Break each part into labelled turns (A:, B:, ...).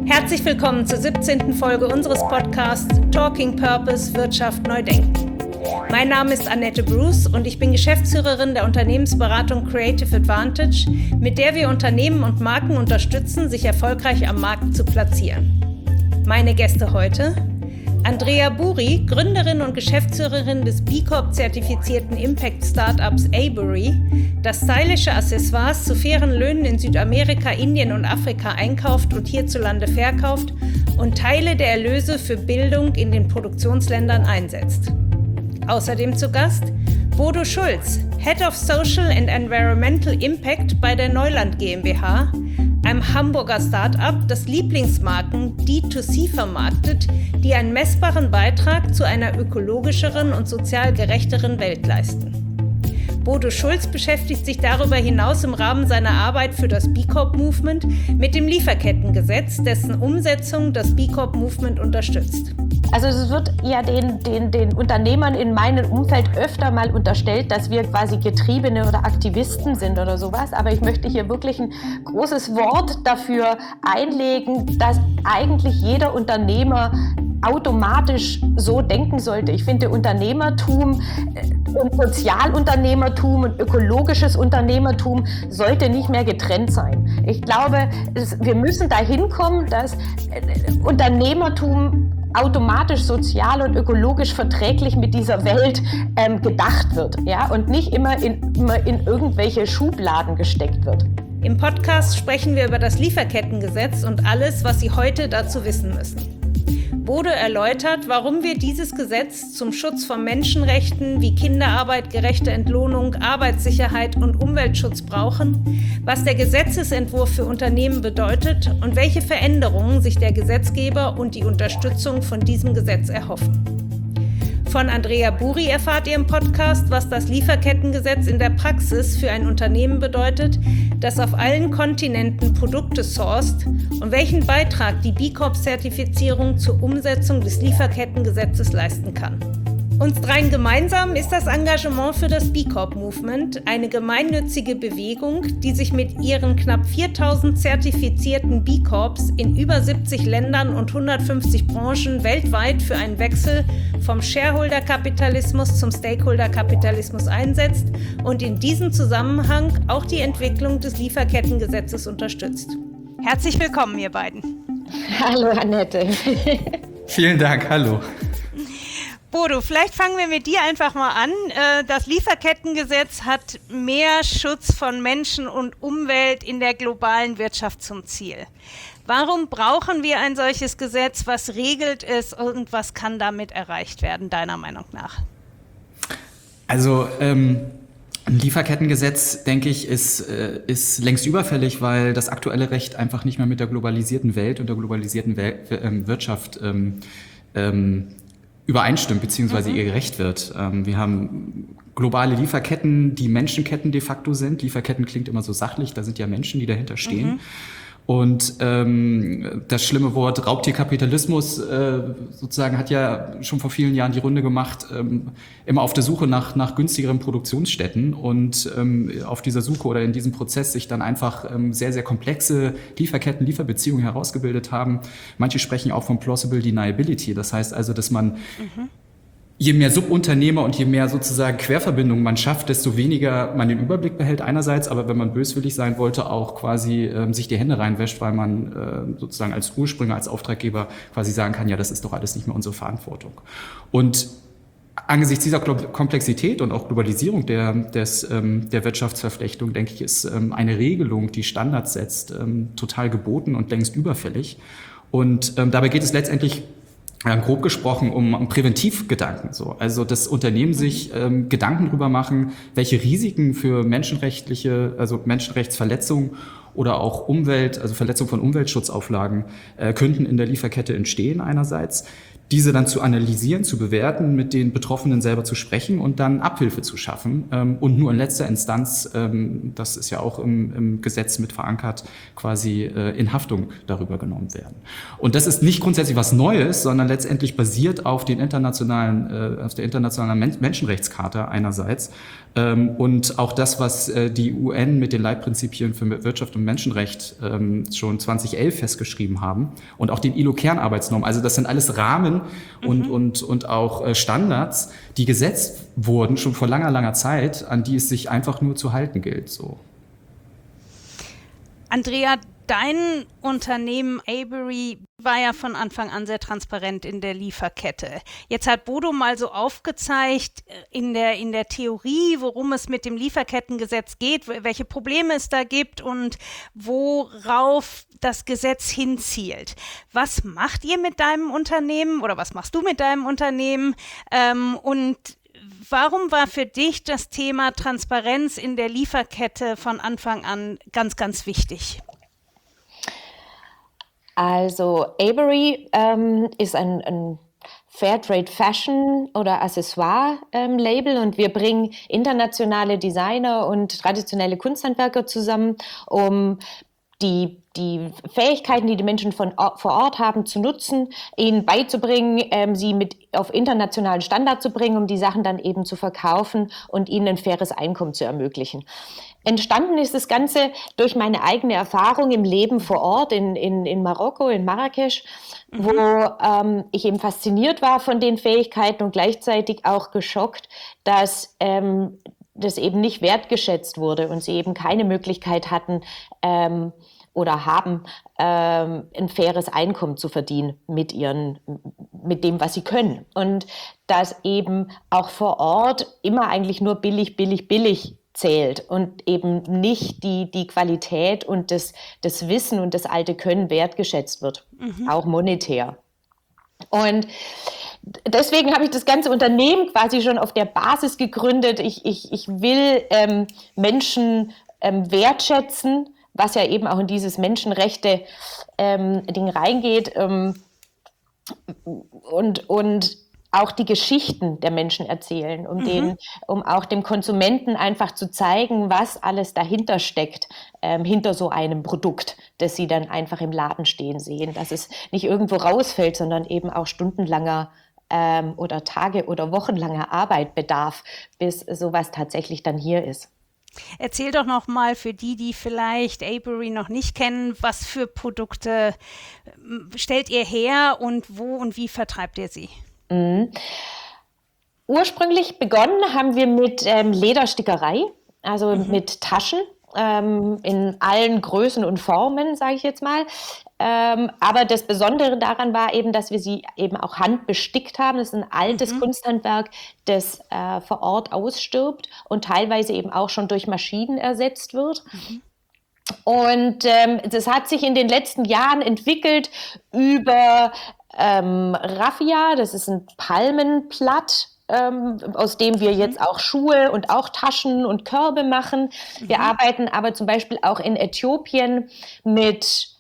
A: Herzlich willkommen zur 17. Folge unseres Podcasts Talking Purpose – Wirtschaft neu denken. Mein Name ist Annette Bruce und ich bin Geschäftsführerin der Unternehmensberatung Creative Advantage, mit der wir Unternehmen und Marken unterstützen, sich erfolgreich am Markt zu platzieren. Meine Gäste heute: Andrea Buri, Gründerin und Geschäftsführerin des B Corp-zertifizierten Impact-Startups Abory, das stylische Accessoires zu fairen Löhnen in Südamerika, Indien und Afrika einkauft und hierzulande verkauft und Teile der Erlöse für Bildung in den Produktionsländern einsetzt. Außerdem zu Gast Bodo Schulz, Head of Social and Environmental Impact bei der Neuland GmbH, einem Hamburger Start-up, das Lieblingsmarken D2C vermarktet, die einen messbaren Beitrag zu einer ökologischeren und sozial gerechteren Welt leisten. Bodo Schulz beschäftigt sich darüber hinaus im Rahmen seiner Arbeit für das B Corp Movement mit dem Lieferkettengesetz, dessen Umsetzung das B Corp Movement unterstützt.
B: Also es wird ja den Unternehmern in meinem Umfeld öfter mal unterstellt, dass wir quasi Getriebene oder Aktivisten sind oder sowas. Aber ich möchte hier wirklich ein großes Wort dafür einlegen, dass eigentlich jeder Unternehmer automatisch so denken sollte. Ich finde, Unternehmertum und Sozialunternehmertum und ökologisches Unternehmertum sollte nicht mehr getrennt sein. Ich glaube, wir müssen dahin kommen, dass Unternehmertum automatisch sozial und ökologisch verträglich mit dieser Welt gedacht wird, ja, und nicht immer in irgendwelche Schubladen gesteckt wird.
A: Im Podcast sprechen wir über das Lieferkettengesetz und alles, was Sie heute dazu wissen müssen. Bodo erläutert, warum wir dieses Gesetz zum Schutz von Menschenrechten wie Kinderarbeit, gerechte Entlohnung, Arbeitssicherheit und Umweltschutz brauchen, was der Gesetzesentwurf für Unternehmen bedeutet und welche Veränderungen sich der Gesetzgeber und die Unterstützung von diesem Gesetz erhoffen. Von Andrea Buri erfahrt ihr im Podcast, was das Lieferkettengesetz in der Praxis für ein Unternehmen bedeutet, das auf allen Kontinenten Produkte sourced und welchen Beitrag die B Corp-Zertifizierung zur Umsetzung des Lieferkettengesetzes leisten kann. Uns dreien gemeinsam ist das Engagement für das B Corp Movement, eine gemeinnützige Bewegung, die sich mit ihren knapp 4000 zertifizierten B Corps in über 70 Ländern und 150 Branchen weltweit für einen Wechsel vom Shareholder-Kapitalismus zum Stakeholder-Kapitalismus einsetzt und in diesem Zusammenhang auch die Entwicklung des Lieferkettengesetzes unterstützt. Herzlich willkommen, ihr beiden.
B: Hallo, Annette.
C: Vielen Dank, hallo.
A: Bodo, vielleicht fangen wir mit dir einfach mal an. Das Lieferkettengesetz hat mehr Schutz von Menschen und Umwelt in der globalen Wirtschaft zum Ziel. Warum brauchen wir ein solches Gesetz? Was regelt es und was kann damit erreicht werden, deiner Meinung nach?
C: Also ein Lieferkettengesetz, denke ich, ist längst überfällig, weil das aktuelle Recht einfach nicht mehr mit der globalisierten Welt und der globalisierten Wirtschaft übereinstimmt bzw. ihr gerecht wird. Wir haben globale Lieferketten, die Menschenketten de facto sind. Lieferketten klingt immer so sachlich, da sind ja Menschen, die dahinter stehen. Und das schlimme Wort Raubtierkapitalismus sozusagen hat ja schon vor vielen Jahren die Runde gemacht, immer auf der Suche nach günstigeren Produktionsstätten und auf dieser Suche oder in diesem Prozess sich dann einfach sehr, sehr komplexe Lieferketten, Lieferbeziehungen herausgebildet haben. Manche sprechen auch von Plausible Deniability, das heißt also, dass man je mehr Subunternehmer und je mehr sozusagen Querverbindungen man schafft, desto weniger man den Überblick behält einerseits, aber wenn man böswillig sein wollte, auch quasi sich die Hände reinwäscht, weil man sozusagen als Ursprünger, als Auftraggeber quasi sagen kann, ja, das ist doch alles nicht mehr unsere Verantwortung. Und angesichts dieser Komplexität und auch Globalisierung der Wirtschaftsverflechtung, denke ich, ist eine Regelung, die Standards setzt, total geboten und längst überfällig. Und dabei geht es letztendlich grob gesprochen um Präventivgedanken. So. Also das Unternehmen sich Gedanken darüber machen, welche Risiken für Menschenrechtsverletzungen oder auch Verletzung von Umweltschutzauflagen könnten in der Lieferkette entstehen einerseits. diese dann zu analysieren, zu bewerten, mit den Betroffenen selber zu sprechen und dann Abhilfe zu schaffen. Und nur in letzter Instanz, das ist ja auch im Gesetz mit verankert, quasi in Haftung darüber genommen werden. Und das ist nicht grundsätzlich was Neues, sondern letztendlich basiert auf der internationalen Menschenrechtscharta einerseits. Und auch das, was die UN mit den Leitprinzipien für Wirtschaft und Menschenrecht schon 2011 festgeschrieben haben und auch den ILO-Kernarbeitsnormen. Also das sind alles Rahmen und auch Standards, die gesetzt wurden schon vor langer, langer Zeit, an die es sich einfach nur zu halten gilt. So.
A: Andrea, dein Unternehmen Avery war ja von Anfang an sehr transparent in der Lieferkette. Jetzt hat Bodo mal so aufgezeigt in der Theorie, worum es mit dem Lieferkettengesetz geht, welche Probleme es da gibt und worauf das Gesetz hinzielt. Was macht ihr mit deinem Unternehmen oder was machst du mit deinem Unternehmen? Und warum war für dich das Thema Transparenz in der Lieferkette von Anfang an ganz, ganz wichtig?
B: Also Avery ist ein Fairtrade Fashion oder Accessoire-Label und wir bringen internationale Designer und traditionelle Kunsthandwerker zusammen, um die Fähigkeiten, die die Menschen vor Ort haben, zu nutzen, ihnen beizubringen, sie auf internationalen Standard zu bringen, um die Sachen dann eben zu verkaufen und ihnen ein faires Einkommen zu ermöglichen. Entstanden ist das Ganze durch meine eigene Erfahrung im Leben vor Ort in Marokko, in Marrakesch, wo ich eben fasziniert war von den Fähigkeiten und gleichzeitig auch geschockt, dass das eben nicht wertgeschätzt wurde und sie eben keine Möglichkeit hatten oder haben, ein faires Einkommen zu verdienen mit dem, was sie können. Und dass eben auch vor Ort immer eigentlich nur billig zählt und eben nicht die Qualität und das Wissen und das alte Können wertgeschätzt wird, auch monetär. Und deswegen habe ich das ganze Unternehmen quasi schon auf der Basis gegründet. Ich will Menschen wertschätzen, was ja eben auch in dieses Menschenrechte-Ding reingeht und auch die Geschichten der Menschen erzählen, um auch dem Konsumenten einfach zu zeigen, was alles dahinter steckt, hinter so einem Produkt, das sie dann einfach im Laden stehen sehen, dass es nicht irgendwo rausfällt, sondern eben auch stundenlanger oder Tage- oder wochenlanger Arbeit bedarf, bis sowas tatsächlich dann hier ist.
A: Erzähl doch noch mal für die vielleicht Avery noch nicht kennen, was für Produkte stellt ihr her und wo und wie vertreibt ihr sie?
B: Ursprünglich begonnen haben wir mit Lederstickerei, also mit Taschen in allen Größen und Formen, sage ich jetzt mal. Aber das Besondere daran war eben, dass wir sie eben auch handbestickt haben. Das ist ein altes Kunsthandwerk, das vor Ort ausstirbt und teilweise eben auch schon durch Maschinen ersetzt wird. Und das hat sich in den letzten Jahren entwickelt über Raffia, das ist ein Palmenblatt, aus dem wir jetzt auch Schuhe und auch Taschen und Körbe machen. Wir arbeiten aber zum Beispiel auch in Äthiopien mit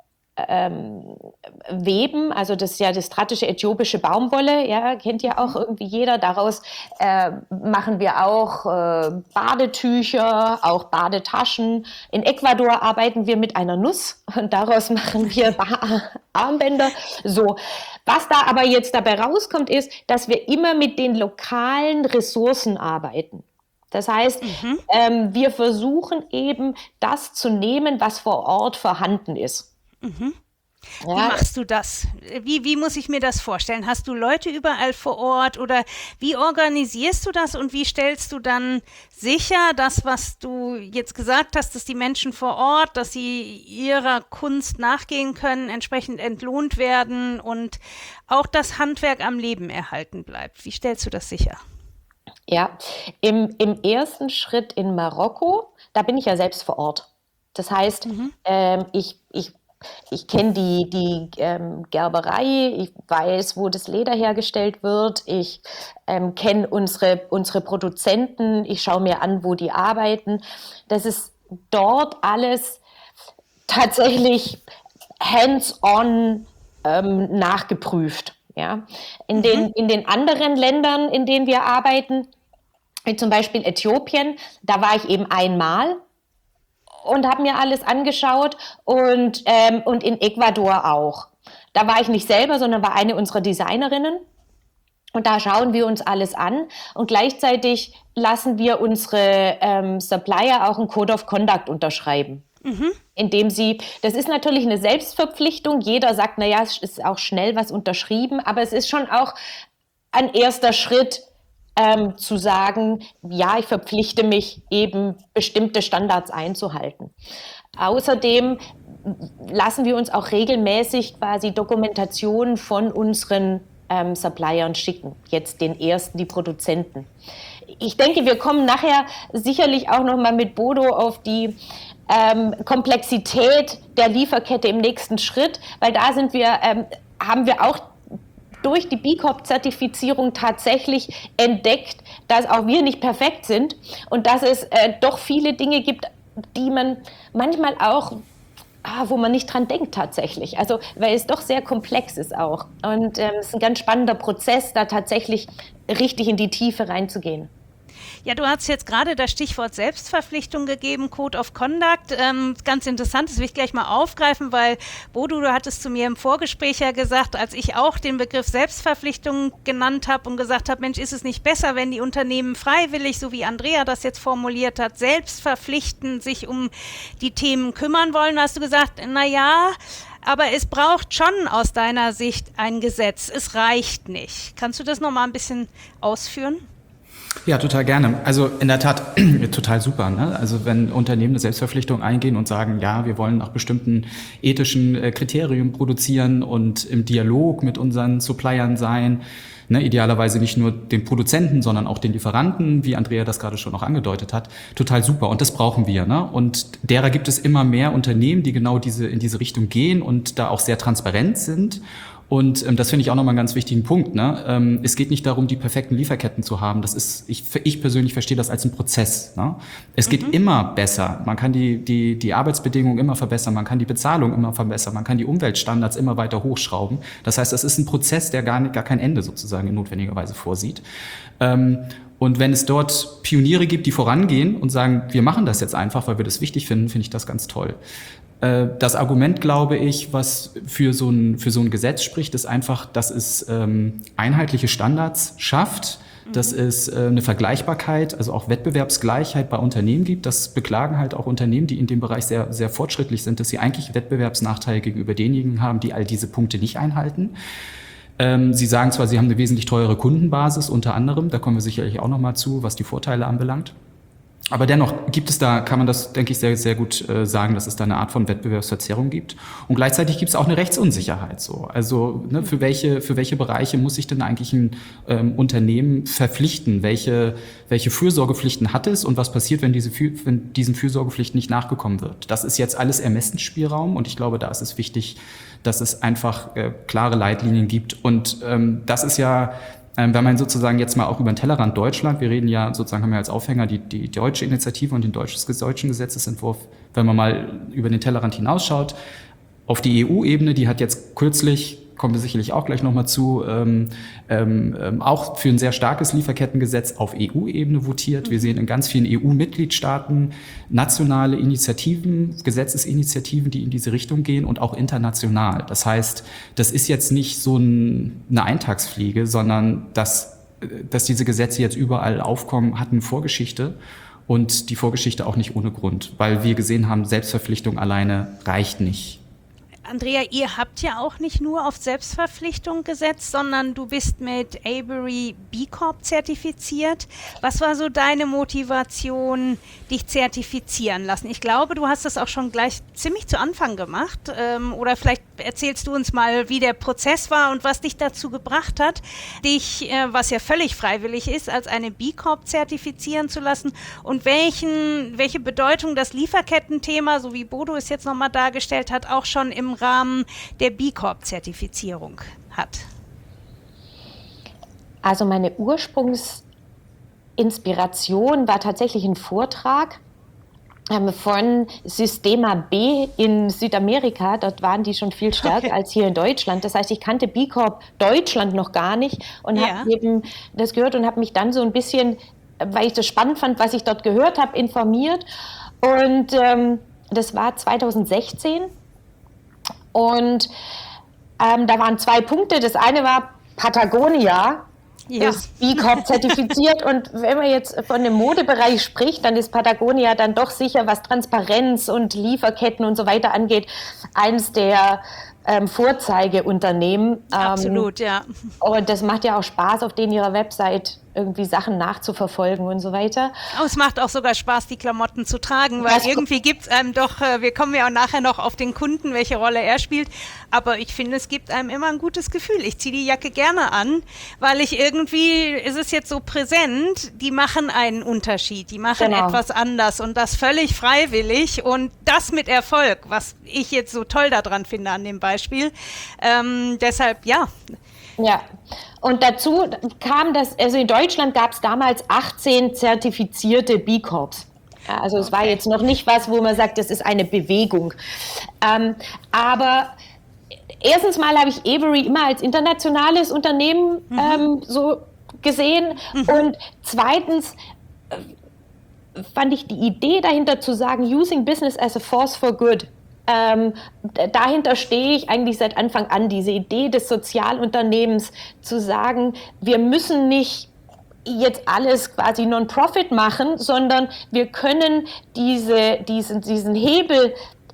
B: Weben, also das ist ja das strattische äthiopische Baumwolle, ja, kennt ja auch irgendwie jeder. Daraus machen wir auch Badetücher, auch Badetaschen. In Ecuador arbeiten wir mit einer Nuss und daraus machen wir Armbänder. So, was da aber jetzt dabei rauskommt, ist, dass wir immer mit den lokalen Ressourcen arbeiten. Das heißt, wir versuchen eben das zu nehmen, was vor Ort vorhanden ist.
A: Wie machst du das? Wie muss ich mir das vorstellen? Hast du Leute überall vor Ort oder wie organisierst du das und wie stellst du dann sicher, das, was du jetzt gesagt hast, dass die Menschen vor Ort, dass sie ihrer Kunst nachgehen können, entsprechend entlohnt werden und auch das Handwerk am Leben erhalten bleibt? Wie stellst du das sicher?
B: Ja, im ersten Schritt in Marokko, da bin ich ja selbst vor Ort. Das heißt, ich kenne die Gerberei, ich weiß, wo das Leder hergestellt wird, ich kenne unsere Produzenten, ich schaue mir an, wo die arbeiten. Das ist dort alles tatsächlich hands-on nachgeprüft. Ja? In den anderen Ländern, in denen wir arbeiten, wie zum Beispiel Äthiopien, da war ich eben einmal und habe mir alles angeschaut und in Ecuador auch. Da war ich nicht selber, sondern war eine unserer Designerinnen. Und da schauen wir uns alles an und gleichzeitig lassen wir unsere Supplier auch einen Code of Conduct unterschreiben. Indem das ist natürlich eine Selbstverpflichtung. Jeder sagt, naja, es ist auch schnell was unterschrieben, aber es ist schon auch ein erster Schritt, zu sagen, ja, ich verpflichte mich eben, bestimmte Standards einzuhalten. Außerdem lassen wir uns auch regelmäßig quasi Dokumentationen von unseren Suppliern schicken, jetzt den ersten, die Produzenten. Ich denke, wir kommen nachher sicherlich auch noch mal mit Bodo auf die Komplexität der Lieferkette im nächsten Schritt, weil da haben wir auch durch die B Corp-Zertifizierung tatsächlich entdeckt, dass auch wir nicht perfekt sind und dass es doch viele Dinge gibt, die man manchmal auch, wo man nicht dran denkt tatsächlich. Also, weil es doch sehr komplex ist auch. Und es ist ein ganz spannender Prozess, da tatsächlich richtig in die Tiefe reinzugehen.
A: Ja, du hast jetzt gerade das Stichwort Selbstverpflichtung gegeben, Code of Conduct. Ganz interessant, das will ich gleich mal aufgreifen, weil Bodo, du hattest zu mir im Vorgespräch ja gesagt, als ich auch den Begriff Selbstverpflichtung genannt habe und gesagt habe, Mensch, ist es nicht besser, wenn die Unternehmen freiwillig, so wie Andrea das jetzt formuliert hat, selbst verpflichten, sich um die Themen kümmern wollen, hast du gesagt, naja, aber es braucht schon aus deiner Sicht ein Gesetz. Es reicht nicht. Kannst du das noch mal ein bisschen ausführen?
C: Ja, total gerne. Also in der Tat total super. Ne? Also wenn Unternehmen eine Selbstverpflichtung eingehen und sagen, ja, wir wollen nach bestimmten ethischen Kriterien produzieren und im Dialog mit unseren Suppliern sein, ne? Idealerweise nicht nur den Produzenten, sondern auch den Lieferanten, wie Andrea das gerade schon auch angedeutet hat, total super. Und das brauchen wir. Ne? Und derer gibt es immer mehr Unternehmen, die genau in diese Richtung gehen und da auch sehr transparent sind. Und das finde ich auch nochmal einen ganz wichtigen Punkt. Ne? Es geht nicht darum, die perfekten Lieferketten zu haben. Das ist, ich persönlich verstehe das als einen Prozess. Ne? Es geht immer besser. Man kann die Arbeitsbedingungen immer verbessern, man kann die Bezahlung immer verbessern, man kann die Umweltstandards immer weiter hochschrauben. Das heißt, das ist ein Prozess, der gar kein Ende sozusagen notwendigerweise vorsieht. Und wenn es dort Pioniere gibt, die vorangehen und sagen, wir machen das jetzt einfach, weil wir das wichtig finden, finde ich das ganz toll. Das Argument, glaube ich, was für so ein Gesetz spricht, ist einfach, dass es einheitliche Standards schafft, dass es eine Vergleichbarkeit, also auch Wettbewerbsgleichheit bei Unternehmen gibt. Das beklagen halt auch Unternehmen, die in dem Bereich sehr, sehr fortschrittlich sind, dass sie eigentlich Wettbewerbsnachteile gegenüber denjenigen haben, die all diese Punkte nicht einhalten. Sie sagen zwar, sie haben eine wesentlich teure Kundenbasis, unter anderem, da kommen wir sicherlich auch noch mal zu, was die Vorteile anbelangt. Aber dennoch kann man das, denke ich, sehr, sehr gut sagen, dass es da eine Art von Wettbewerbsverzerrung gibt. Und gleichzeitig gibt es auch eine Rechtsunsicherheit. So. Also ne, für welche Bereiche muss sich denn eigentlich ein Unternehmen verpflichten? Welche Fürsorgepflichten hat es und was passiert, wenn diesen Fürsorgepflichten nicht nachgekommen wird? Das ist jetzt alles Ermessensspielraum und ich glaube, da ist es wichtig, dass es einfach klare Leitlinien gibt. Und das ist ja... Wenn man sozusagen jetzt mal auch über den Tellerrand Deutschland, wir reden ja sozusagen, haben wir als Aufhänger die deutsche Initiative und den deutschen Gesetzesentwurf, wenn man mal über den Tellerrand hinausschaut, auf die EU-Ebene, die hat jetzt kürzlich, kommen wir sicherlich auch gleich nochmal zu, auch für ein sehr starkes Lieferkettengesetz auf EU-Ebene votiert. Wir sehen in ganz vielen EU-Mitgliedstaaten nationale Initiativen, Gesetzesinitiativen, die in diese Richtung gehen und auch international. Das heißt, das ist jetzt nicht so eine Eintagsfliege, sondern dass diese Gesetze jetzt überall aufkommen, hat eine Vorgeschichte. Und die Vorgeschichte auch nicht ohne Grund, weil wir gesehen haben, Selbstverpflichtung alleine reicht nicht.
A: Andrea, ihr habt ja auch nicht nur auf Selbstverpflichtung gesetzt, sondern du bist mit Avery B Corp zertifiziert. Was war so deine Motivation, dich zertifizieren lassen? Ich glaube, du hast das auch schon gleich ziemlich zu Anfang gemacht. Oder vielleicht erzählst du uns mal, wie der Prozess war und was dich dazu gebracht hat, dich, was ja völlig freiwillig ist, als eine B Corp zertifizieren zu lassen und welche Bedeutung das Lieferkettenthema, so wie Bodo es jetzt nochmal dargestellt hat, auch schon im Rahmen der B Corp-Zertifizierung hat?
B: Also meine Ursprungsinspiration war tatsächlich ein Vortrag von Systema B in Südamerika. Dort waren die schon viel stärker als hier in Deutschland. Das heißt, ich kannte B Corp Deutschland noch gar nicht und habe eben das gehört und habe mich dann so ein bisschen, weil ich das spannend fand, was ich dort gehört habe, informiert. Und das war 2016. Und da waren 2 Punkte. Das eine war Patagonia. Ist B Corp zertifiziert und wenn man jetzt von dem Modebereich spricht, dann ist Patagonia dann doch sicher, was Transparenz und Lieferketten und so weiter angeht, eines der Vorzeigeunternehmen.
D: Absolut, ja.
B: Und das macht ja auch Spaß, auf denen ihrer Website irgendwie Sachen nachzuverfolgen und so weiter.
D: Oh, es macht auch sogar Spaß, die Klamotten zu tragen, weil irgendwie gibt es einem doch, wir kommen ja auch nachher noch auf den Kunden, welche Rolle er spielt, aber ich finde, es gibt einem immer ein gutes Gefühl. Ich ziehe die Jacke gerne an, weil ich irgendwie, ist es jetzt so präsent, die machen einen Unterschied, die machen etwas anders und das völlig freiwillig und das mit Erfolg, was ich jetzt so toll daran finde an dem Beispiel. Deshalb, ja.
B: Ja, und dazu kam das, also in Deutschland gab es damals 18 zertifizierte B Corps. Ja, also es war jetzt noch nicht was, wo man sagt, das ist eine Bewegung. Aber erstens mal habe ich Avery immer als internationales Unternehmen so gesehen und zweitens fand ich die Idee dahinter zu sagen, using business as a force for good. Dahinter stehe ich eigentlich seit Anfang an, diese Idee des Sozialunternehmens zu sagen, wir müssen nicht jetzt alles quasi Non-Profit machen, sondern wir können diesen Hebel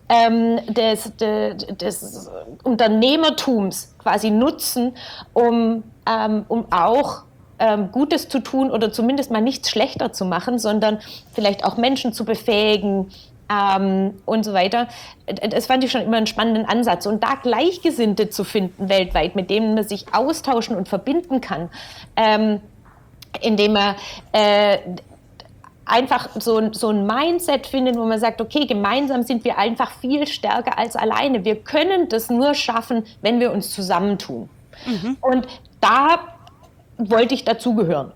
B: des Unternehmertums quasi nutzen, um auch Gutes zu tun oder zumindest mal nichts schlechter zu machen, sondern vielleicht auch Menschen zu befähigen, und so weiter. Das fand ich schon immer einen spannenden Ansatz. Und da Gleichgesinnte zu finden weltweit, mit denen man sich austauschen und verbinden kann, indem man einfach so ein Mindset findet, wo man sagt, okay, gemeinsam sind wir einfach viel stärker als alleine. Wir können das nur schaffen, wenn wir uns zusammentun. Und da wollte ich dazugehören.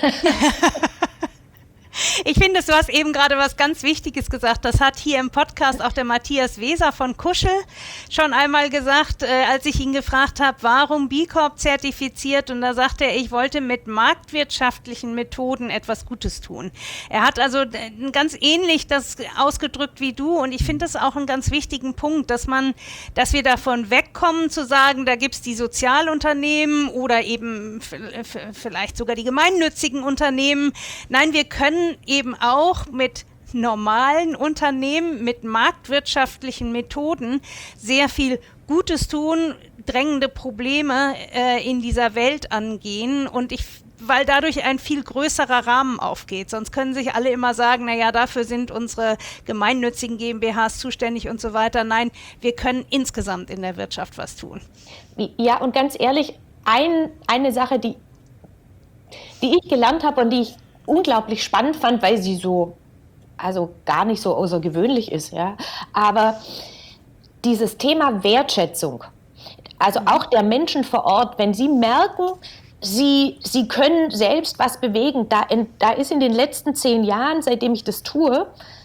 D: Ich finde, du hast eben gerade was ganz Wichtiges gesagt. Das hat hier im Podcast auch der Matthias Weser von Kuschel schon einmal gesagt, als ich ihn gefragt habe, warum B Corp zertifiziert. Und da sagte er, ich wollte mit marktwirtschaftlichen Methoden etwas Gutes tun. Er hat also ganz ähnlich das ausgedrückt wie du. Und ich finde das auch einen ganz wichtigen Punkt, dass wir davon wegkommen zu sagen, da gibt es die Sozialunternehmen oder eben vielleicht sogar die gemeinnützigen Unternehmen. Nein, wir können eben auch mit normalen Unternehmen, mit marktwirtschaftlichen Methoden sehr viel Gutes tun, drängende Probleme in dieser Welt angehen und weil dadurch ein viel größerer Rahmen aufgeht. Sonst können sich alle immer sagen, naja, dafür sind unsere gemeinnützigen GmbHs zuständig und so weiter. Nein, wir können insgesamt in der Wirtschaft was tun.
B: Ja, und ganz ehrlich, eine Sache, die ich gelernt habe und die ich unglaublich spannend fand, weil sie also gar nicht so außergewöhnlich ist, ja. Aber dieses Thema Wertschätzung, also auch der Menschen vor Ort, wenn sie merken, sie können selbst was bewegen, da ist in den letzten 10 Jahren, seitdem ich das tue,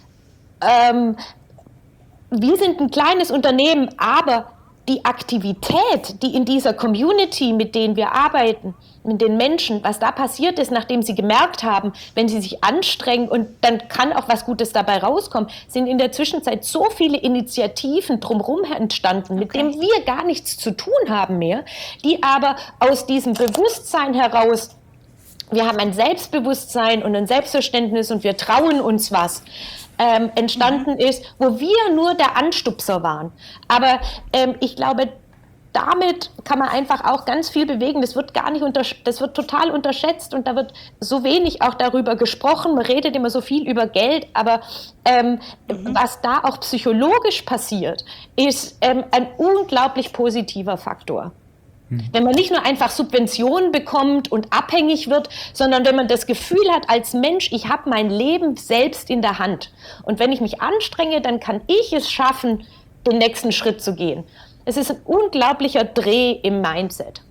B: wir sind ein kleines Unternehmen, aber die Aktivität, die in dieser Community, mit denen wir arbeiten, mit den Menschen, was da passiert ist, nachdem sie gemerkt haben, wenn sie sich anstrengen und dann kann auch was Gutes dabei rauskommen, sind in der Zwischenzeit so viele Initiativen drumherum entstanden, mit denen wir gar nichts zu tun haben mehr, die aber aus diesem Bewusstsein heraus, wir haben ein Selbstbewusstsein und ein Selbstverständnis und wir trauen uns was, entstanden ist, wo wir nur der Anstupser waren. Aber ich glaube, damit kann man einfach auch ganz viel bewegen. Das wird das wird total unterschätzt und da wird so wenig auch darüber gesprochen. Man redet immer so viel über Geld, aber was da auch psychologisch passiert, ist ein unglaublich positiver Faktor. Wenn man nicht nur einfach Subventionen bekommt und abhängig wird, sondern wenn man das Gefühl hat als Mensch, ich habe mein Leben selbst in der Hand. Und wenn ich mich anstrenge, dann kann ich es schaffen, den nächsten Schritt zu gehen. Es ist ein unglaublicher Dreh im Mindset.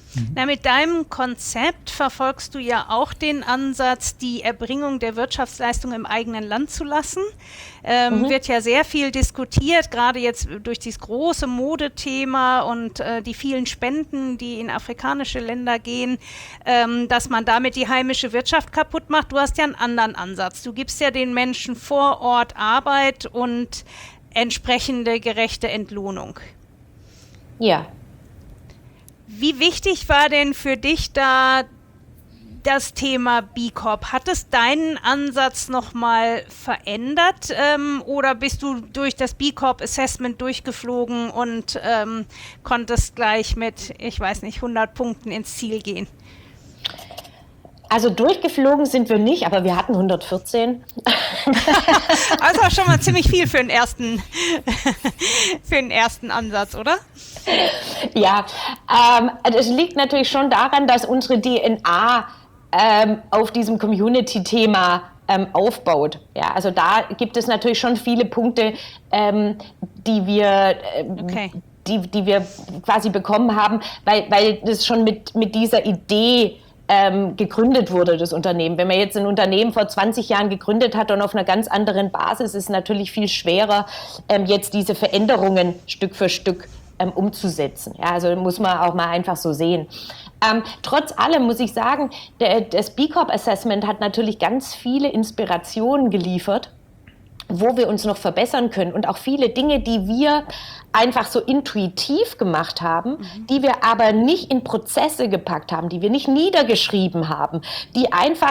D: Na, mit deinem Konzept verfolgst du ja auch den Ansatz, die Erbringung der Wirtschaftsleistung im eigenen Land zu lassen. Wird ja sehr viel diskutiert, gerade jetzt durch dieses große Modethema und die vielen Spenden, die in afrikanische Länder gehen, dass man damit die heimische Wirtschaft kaputt macht. Du hast ja einen anderen Ansatz. Du gibst ja den Menschen vor Ort Arbeit und entsprechende gerechte Entlohnung.
B: Ja.
D: Wie wichtig war denn für dich da das Thema B Corp? Hat es deinen Ansatz nochmal verändert oder bist du durch das B Corp Assessment durchgeflogen und konntest gleich mit, ich weiß nicht, 100 Punkten ins Ziel gehen?
B: Also durchgeflogen sind wir nicht, aber wir hatten 114.
D: Also schon mal ziemlich viel für den ersten Ansatz, oder?
B: Ja, das liegt natürlich schon daran, dass unsere DNA auf diesem Community-Thema aufbaut. Ja, also da gibt es natürlich schon viele Punkte, die wir quasi bekommen haben, weil das schon mit dieser Idee gegründet wurde, das Unternehmen. Wenn man jetzt ein Unternehmen vor 20 Jahren gegründet hat und auf einer ganz anderen Basis, ist es natürlich viel schwerer, jetzt diese Veränderungen Stück für Stück umzusetzen. Ja, also muss man auch mal einfach so sehen. Trotz allem muss ich sagen, das B Corp Assessment hat natürlich ganz viele Inspirationen geliefert, wo wir uns noch verbessern können und auch viele Dinge, die wir einfach so intuitiv gemacht haben, die wir aber nicht in Prozesse gepackt haben, die wir nicht niedergeschrieben haben, die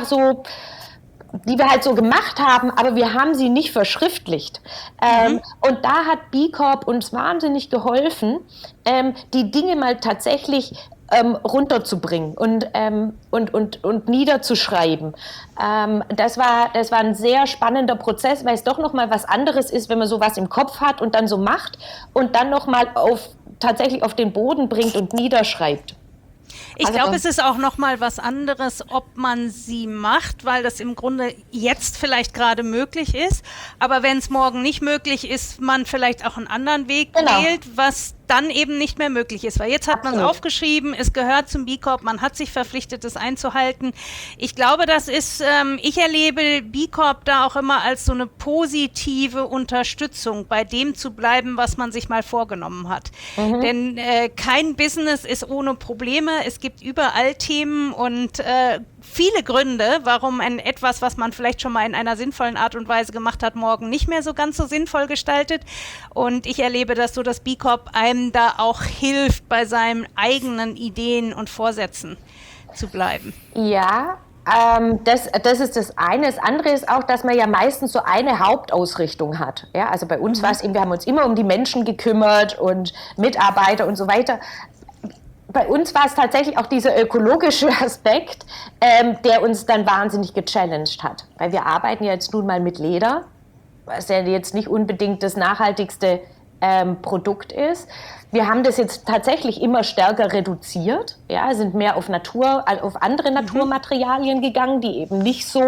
B: wir halt so gemacht haben, aber wir haben sie nicht verschriftlicht. Und da hat B Corp uns wahnsinnig geholfen, die Dinge mal tatsächlich runterzubringen und niederzuschreiben. Das war ein sehr spannender Prozess, weil es doch nochmal was anderes ist, wenn man sowas im Kopf hat und dann so macht und dann nochmal tatsächlich auf den Boden bringt und niederschreibt.
D: Ich glaube, es ist auch nochmal was anderes, ob man sie macht, weil das im Grunde jetzt vielleicht gerade möglich ist. Aber wenn es morgen nicht möglich ist, man vielleicht auch einen anderen Weg wählt, was dann eben nicht mehr möglich ist. Weil jetzt hat man es aufgeschrieben, es gehört zum B Corp, man hat sich verpflichtet, es einzuhalten. Ich glaube, das ist, ich erlebe B Corp da auch immer als so eine positive Unterstützung, bei dem zu bleiben, was man sich mal vorgenommen hat. Denn kein Business ist ohne Probleme. Es gibt überall Themen und viele Gründe, warum etwas, was man vielleicht schon mal in einer sinnvollen Art und Weise gemacht hat, morgen nicht mehr so ganz so sinnvoll gestaltet. Und ich erlebe, dass so das B Corp einem da auch hilft, bei seinen eigenen Ideen und Vorsätzen zu bleiben.
B: Ja, das ist das eine. Das andere ist auch, dass man ja meistens so eine Hauptausrichtung hat. Ja, also bei uns war es eben, wir haben uns immer um die Menschen gekümmert und Mitarbeiter und so weiter. Bei uns war es tatsächlich auch dieser ökologische Aspekt, der uns dann wahnsinnig gechallenged hat. Weil wir arbeiten ja jetzt nun mal mit Leder, was ja jetzt nicht unbedingt das nachhaltigste Produkt ist. Wir haben das jetzt tatsächlich immer stärker reduziert, ja, sind mehr auf andere Naturmaterialien gegangen, die eben nicht so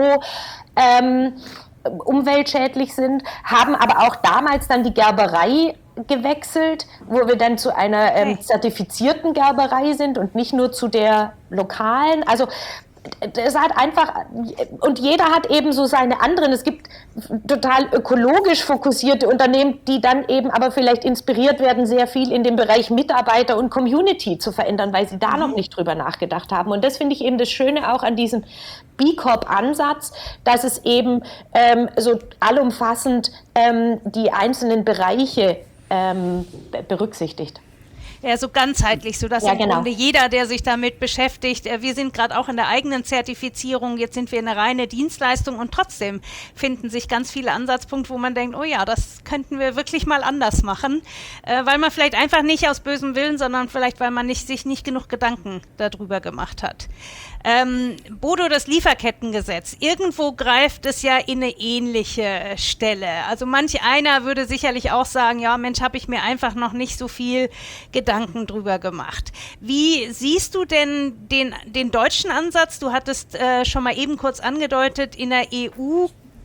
B: umweltschädlich sind, haben aber auch damals dann die Gerberei gewechselt, wo wir dann zu einer zertifizierten Gerberei sind und nicht nur zu der lokalen. Also es hat einfach, und jeder hat eben so seine anderen, es gibt total ökologisch fokussierte Unternehmen, die dann eben aber vielleicht inspiriert werden, sehr viel in dem Bereich Mitarbeiter und Community zu verändern, weil sie da noch nicht drüber nachgedacht haben. Und das finde ich eben das Schöne auch an diesem B Corp-Ansatz, dass es eben so allumfassend die einzelnen Bereiche berücksichtigt.
D: Ja, so ganzheitlich, sodass im Grunde jeder, der sich damit beschäftigt, wir sind gerade auch in der eigenen Zertifizierung, jetzt sind wir eine reine Dienstleistung und trotzdem finden sich ganz viele Ansatzpunkte, wo man denkt, oh ja, das könnten wir wirklich mal anders machen, weil man vielleicht einfach nicht aus bösem Willen, sondern vielleicht, weil man sich nicht genug Gedanken darüber gemacht hat. Bodo, das Lieferkettengesetz, irgendwo greift es ja in eine ähnliche Stelle. Also manch einer würde sicherlich auch sagen, ja Mensch, habe ich mir einfach noch nicht so viel Gedanken drüber gemacht. Wie siehst du denn den deutschen Ansatz? Du hattest schon mal eben kurz angedeutet, in der EU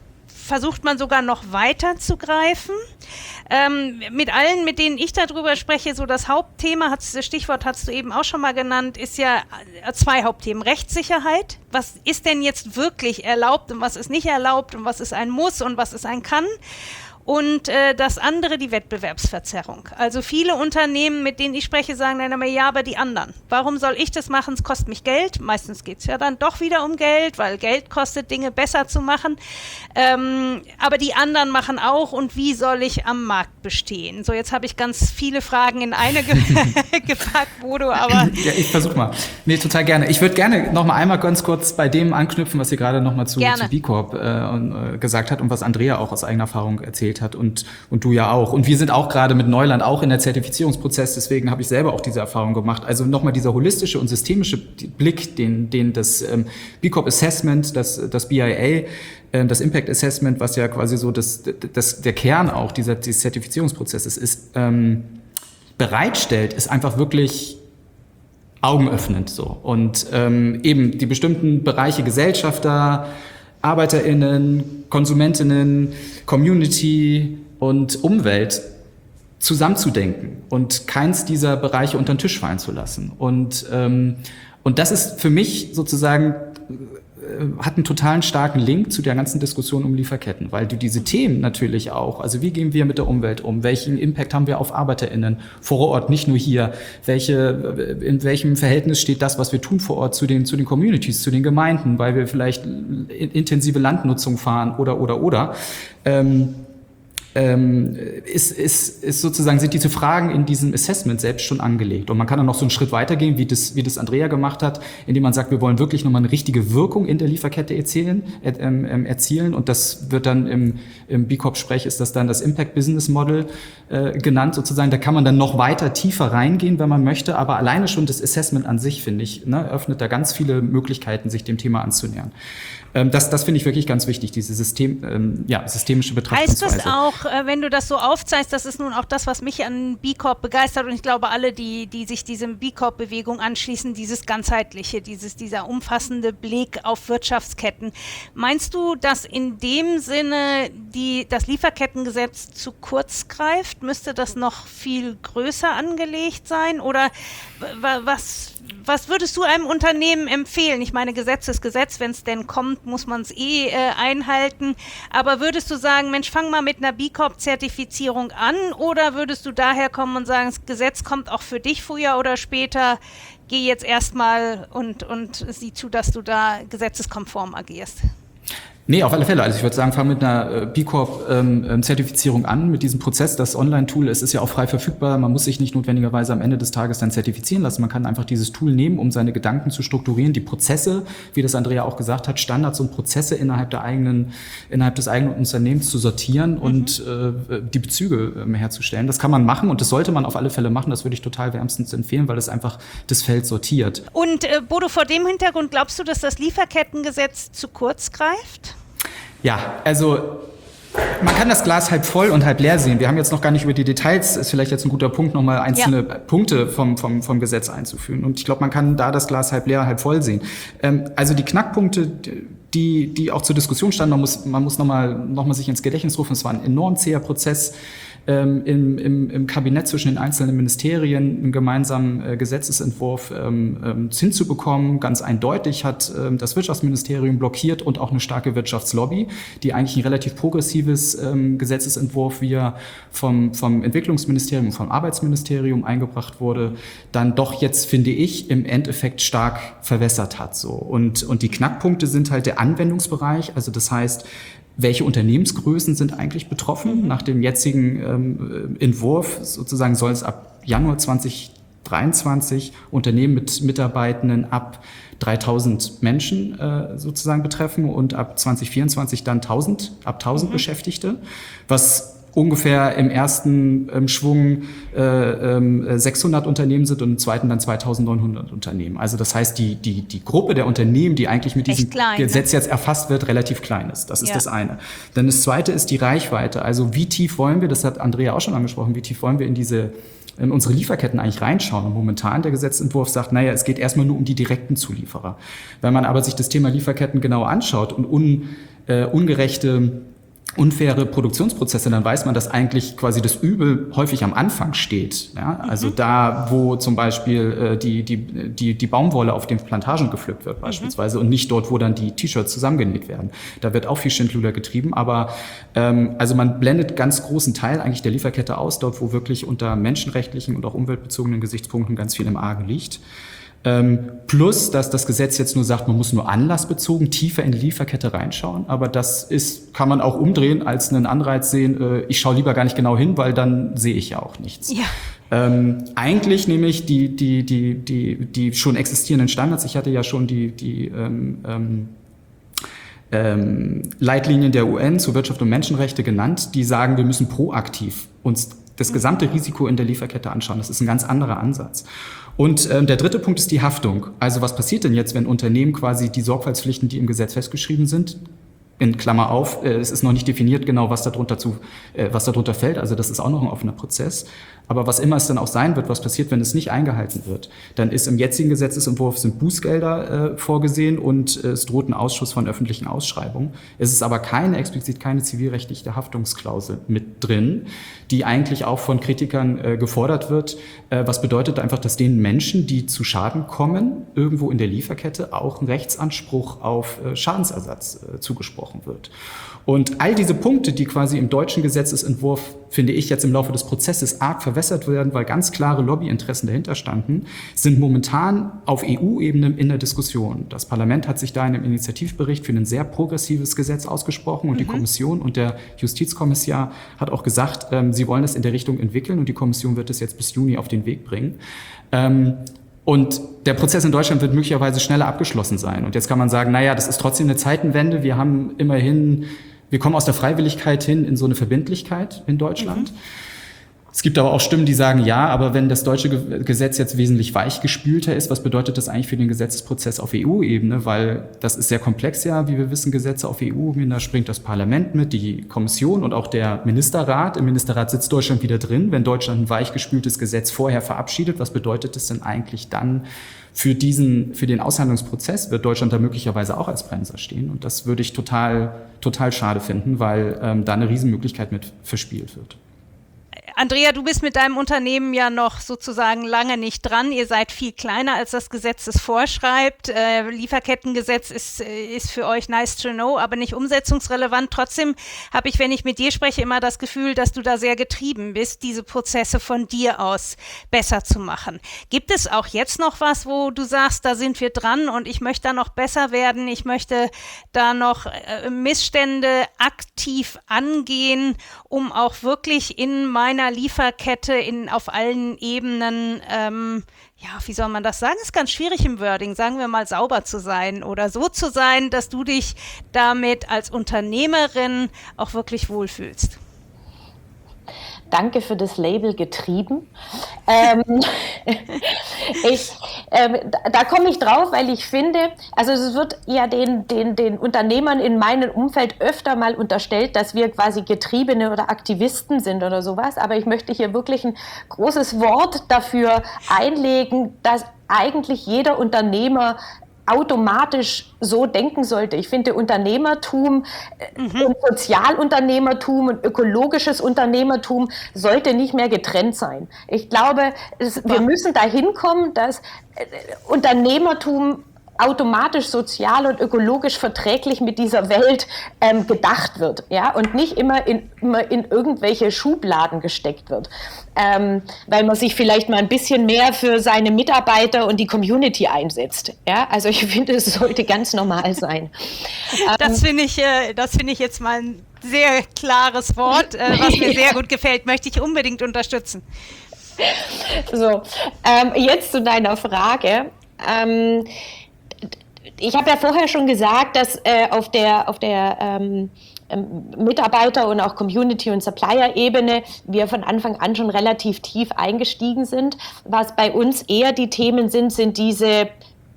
D: versucht man sogar noch weiter zu greifen. Mit allen, mit denen ich darüber spreche, so das Hauptthema, das Stichwort hast du eben auch schon mal genannt, ist ja 2 Hauptthemen. Rechtssicherheit. Was ist denn jetzt wirklich erlaubt und was ist nicht erlaubt und was ist ein Muss und was ist ein Kann? Und das andere, die Wettbewerbsverzerrung. Also viele Unternehmen, mit denen ich spreche, sagen dann immer, ja, aber die anderen. Warum soll ich das machen? Es kostet mich Geld. Meistens geht es ja dann doch wieder um Geld, weil Geld kostet, Dinge besser zu machen. Aber die anderen machen auch. Und wie soll ich am Markt bestehen? So, jetzt habe ich ganz viele Fragen in eine gepackt, Bodo, aber... Ja,
C: ich versuche mal. Nee, total gerne. Ich würde gerne noch mal einmal ganz kurz bei dem anknüpfen, was ihr gerade noch mal zu B Corp gesagt hat und was Andrea auch aus eigener Erfahrung erzählt hat und du ja auch. Und wir sind auch gerade mit Neuland auch in der Zertifizierungsprozess, deswegen habe ich selber auch diese Erfahrung gemacht. Also nochmal dieser holistische und systemische Blick, den das B Corp Assessment, das BIA, das Impact Assessment, was ja quasi so der Kern auch dieses Zertifizierungsprozesses ist, bereitstellt, ist einfach wirklich augenöffnend so. Und eben die bestimmten Bereiche Gesellschafter, ArbeiterInnen, KonsumentInnen, Community und Umwelt zusammenzudenken und keins dieser Bereiche unter den Tisch fallen zu lassen. Und das ist für mich sozusagen, hat einen totalen starken Link zu der ganzen Diskussion um Lieferketten, weil du diese Themen natürlich auch, also wie gehen wir mit der Umwelt um, welchen Impact haben wir auf ArbeiterInnen vor Ort, nicht nur hier, in welchem Verhältnis steht das, was wir tun vor Ort zu den Communities, zu den Gemeinden, weil wir vielleicht intensive Landnutzung fahren oder. Ist sozusagen, sind diese Fragen in diesem Assessment selbst schon angelegt. Und man kann dann noch so einen Schritt weitergehen, wie das Andrea gemacht hat, indem man sagt, wir wollen wirklich nochmal eine richtige Wirkung in der Lieferkette erzielen. Und das wird dann im B Corp-Sprech ist das dann das Impact Business Model genannt sozusagen. Da kann man dann noch weiter tiefer reingehen, wenn man möchte. Aber alleine schon das Assessment an sich, finde ich, öffnet da ganz viele Möglichkeiten, sich dem Thema anzunähern. Das finde ich wirklich ganz wichtig, diese systemische Betrachtungsweise.
D: Heißt das auch, wenn du das so aufzeigst, das ist nun auch das, was mich an B Corp begeistert und ich glaube alle, die sich diesem B Corp-Bewegung anschließen, dieses ganzheitliche, dieser umfassende Blick auf Wirtschaftsketten. Meinst du, dass in dem Sinne das Lieferkettengesetz zu kurz greift? Müsste das noch viel größer angelegt sein? Oder was würdest du einem Unternehmen empfehlen? Ich meine, Gesetz ist Gesetz, wenn es denn kommt, muss man es einhalten. Aber würdest du sagen, Mensch, fang mal mit einer B Corp-Zertifizierung an? Oder würdest du daher kommen und sagen, das Gesetz kommt auch für dich früher oder später? Geh jetzt erstmal und sieh zu, dass du da gesetzeskonform agierst.
C: Nee, auf alle Fälle. Also ich würde sagen, fang mit einer B Corp-Zertifizierung an, mit diesem Prozess. Das Online-Tool, es ist ja auch frei verfügbar. Man muss sich nicht notwendigerweise am Ende des Tages dann zertifizieren lassen. Man kann einfach dieses Tool nehmen, um seine Gedanken zu strukturieren. Die Prozesse, wie das Andrea auch gesagt hat, Standards und Prozesse innerhalb des eigenen Unternehmens zu sortieren und die Bezüge herzustellen. Das kann man machen und das sollte man auf alle Fälle machen. Das würde ich total wärmstens empfehlen, weil es einfach das Feld sortiert.
D: Und Bodo, vor dem Hintergrund glaubst du, dass das Lieferkettengesetz zu kurz greift?
C: Ja, also man kann das Glas halb voll und halb leer sehen. Wir haben jetzt noch gar nicht über die Details, ist vielleicht jetzt ein guter Punkt, nochmal einzelne Punkte vom Gesetz einzuführen. Und ich glaube, man kann da das Glas halb leer, halb voll sehen. Also die Knackpunkte, die auch zur Diskussion standen, man muss noch mal sich ins Gedächtnis rufen, es war ein enorm zäher Prozess. Im Kabinett zwischen den einzelnen Ministerien einen gemeinsamen Gesetzesentwurf hinzubekommen. Ganz eindeutig hat das Wirtschaftsministerium blockiert und auch eine starke Wirtschaftslobby, die eigentlich ein relativ progressives Gesetzesentwurf, wie er vom Entwicklungsministerium und vom Arbeitsministerium eingebracht wurde, dann doch jetzt, finde ich, im Endeffekt stark verwässert hat. So. Und die Knackpunkte sind halt der Anwendungsbereich, also das heißt, welche Unternehmensgrößen sind eigentlich betroffen? Nach dem jetzigen Entwurf sozusagen soll es ab Januar 2023 Unternehmen mit Mitarbeitenden ab 3.000 Menschen sozusagen betreffen und ab 2024 dann 1.000 Beschäftigte, was ungefähr im ersten Schwung 600 Unternehmen sind und im zweiten dann 2.900 Unternehmen. Also das heißt, die Gruppe der Unternehmen, die eigentlich mit diesem Gesetz jetzt erfasst wird, relativ klein ist. Das ist das eine. Dann das zweite ist die Reichweite. Also wie tief wollen wir, das hat Andrea auch schon angesprochen, wie tief wollen wir in unsere Lieferketten eigentlich reinschauen. Und momentan der Gesetzentwurf sagt, es geht erstmal nur um die direkten Zulieferer. Wenn man aber sich das Thema Lieferketten genau anschaut und ungerechte unfaire Produktionsprozesse, dann weiß man, dass eigentlich quasi das Übel häufig am Anfang steht. Ja? Also da, wo zum Beispiel die Baumwolle auf den Plantagen gepflückt wird beispielsweise und nicht dort, wo dann die T-Shirts zusammengenäht werden. Da wird auch viel Schindluder getrieben, aber also man blendet ganz großen Teil eigentlich der Lieferkette aus, dort, wo wirklich unter menschenrechtlichen und auch umweltbezogenen Gesichtspunkten ganz viel im Argen liegt. Plus, dass das Gesetz jetzt nur sagt, man muss nur anlassbezogen tiefer in die Lieferkette reinschauen. Aber das kann man auch umdrehen als einen Anreiz sehen, ich schaue lieber gar nicht genau hin, weil dann sehe ich ja auch nichts. Ja. Eigentlich nämlich die schon existierenden Standards, ich hatte ja schon die Leitlinien der UN zu Wirtschaft und Menschenrechte genannt, die sagen, wir müssen proaktiv uns das gesamte Risiko in der Lieferkette anschauen. Das ist ein ganz anderer Ansatz. Und der dritte Punkt ist die Haftung. Also was passiert denn jetzt, wenn Unternehmen quasi die Sorgfaltspflichten, die im Gesetz festgeschrieben sind, in Klammer auf, es ist noch nicht definiert genau, was darunter fällt, also das ist auch noch ein offener Prozess. Aber was immer es dann auch sein wird, was passiert, wenn es nicht eingehalten wird, dann ist im jetzigen Gesetzesentwurf sind Bußgelder vorgesehen und es droht ein Ausschuss von öffentlichen Ausschreibungen. Es ist aber explizit keine zivilrechtliche Haftungsklausel mit drin, die eigentlich auch von Kritikern gefordert wird. Was bedeutet einfach, dass den Menschen, die zu Schaden kommen, irgendwo in der Lieferkette auch ein Rechtsanspruch auf Schadensersatz zugesprochen wird. Und all diese Punkte, die quasi im deutschen Gesetzesentwurf, finde ich, jetzt im Laufe des Prozesses arg verwässert werden, weil ganz klare Lobbyinteressen dahinter standen, sind momentan auf EU-Ebene in der Diskussion. Das Parlament hat sich da in einem Initiativbericht für ein sehr progressives Gesetz ausgesprochen und die Kommission und der Justizkommissar hat auch gesagt, sie wollen das in der Richtung entwickeln und die Kommission wird es jetzt bis Juni auf den Weg bringen. Und der Prozess in Deutschland wird möglicherweise schneller abgeschlossen sein. Und jetzt kann man sagen, naja, das ist trotzdem eine Zeitenwende. Wir kommen aus der Freiwilligkeit hin in so eine Verbindlichkeit in Deutschland. Es gibt aber auch Stimmen, die sagen, ja, aber wenn das deutsche Gesetz jetzt wesentlich weichgespülter ist, was bedeutet das eigentlich für den Gesetzesprozess auf EU-Ebene? Weil das ist sehr komplex, ja, wie wir wissen, Gesetze auf EU-Ebene, da springt das Parlament mit, die Kommission und auch der Ministerrat. Im Ministerrat sitzt Deutschland wieder drin. Wenn Deutschland ein weichgespültes Gesetz vorher verabschiedet, was bedeutet das denn eigentlich dann für den Aushandlungsprozess? Wird Deutschland da möglicherweise auch als Bremser stehen? Und das würde ich total schade finden, weil da eine Riesenmöglichkeit mit verspielt wird.
D: Andrea, du bist mit deinem Unternehmen ja noch sozusagen lange nicht dran. Ihr seid viel kleiner, als das Gesetz es vorschreibt. Lieferkettengesetz ist für euch nice to know, aber nicht umsetzungsrelevant. Trotzdem habe ich, wenn ich mit dir spreche, immer das Gefühl, dass du da sehr getrieben bist, diese Prozesse von dir aus besser zu machen. Gibt es auch jetzt noch was, wo du sagst, da sind wir dran und ich möchte da noch besser werden, ich möchte da noch Missstände aktiv angehen, um auch wirklich in meiner Lieferkette auf allen Ebenen, wie soll man das sagen? Ist ganz schwierig im Wording, sagen wir mal sauber zu sein oder so zu sein, dass du dich damit als Unternehmerin auch wirklich wohlfühlst.
B: Danke für das Label getrieben. Da komme ich drauf, weil ich finde, also es wird ja den Unternehmern in meinem Umfeld öfter mal unterstellt, dass wir quasi Getriebene oder Aktivisten sind oder sowas. Aber ich möchte hier wirklich ein großes Wort dafür einlegen, dass eigentlich jeder Unternehmer automatisch so denken sollte. Ich finde Unternehmertum und Sozialunternehmertum und ökologisches Unternehmertum sollte nicht mehr getrennt sein. Ich glaube, wir müssen dahin kommen, dass Unternehmertum automatisch sozial und ökologisch verträglich mit dieser Welt gedacht wird, ja, und nicht immer in irgendwelche Schubladen gesteckt wird, weil man sich vielleicht mal ein bisschen mehr für seine Mitarbeiter und die Community einsetzt, ja, also ich finde, es sollte ganz normal sein.
D: Das finde ich jetzt mal ein sehr klares Wort, was mir sehr gut gefällt, möchte ich unbedingt unterstützen.
B: So, jetzt zu deiner Frage. Ich habe ja vorher schon gesagt, dass auf der Mitarbeiter- und auch Community- und Supplier-Ebene wir von Anfang an schon relativ tief eingestiegen sind. Was bei uns eher die Themen sind diese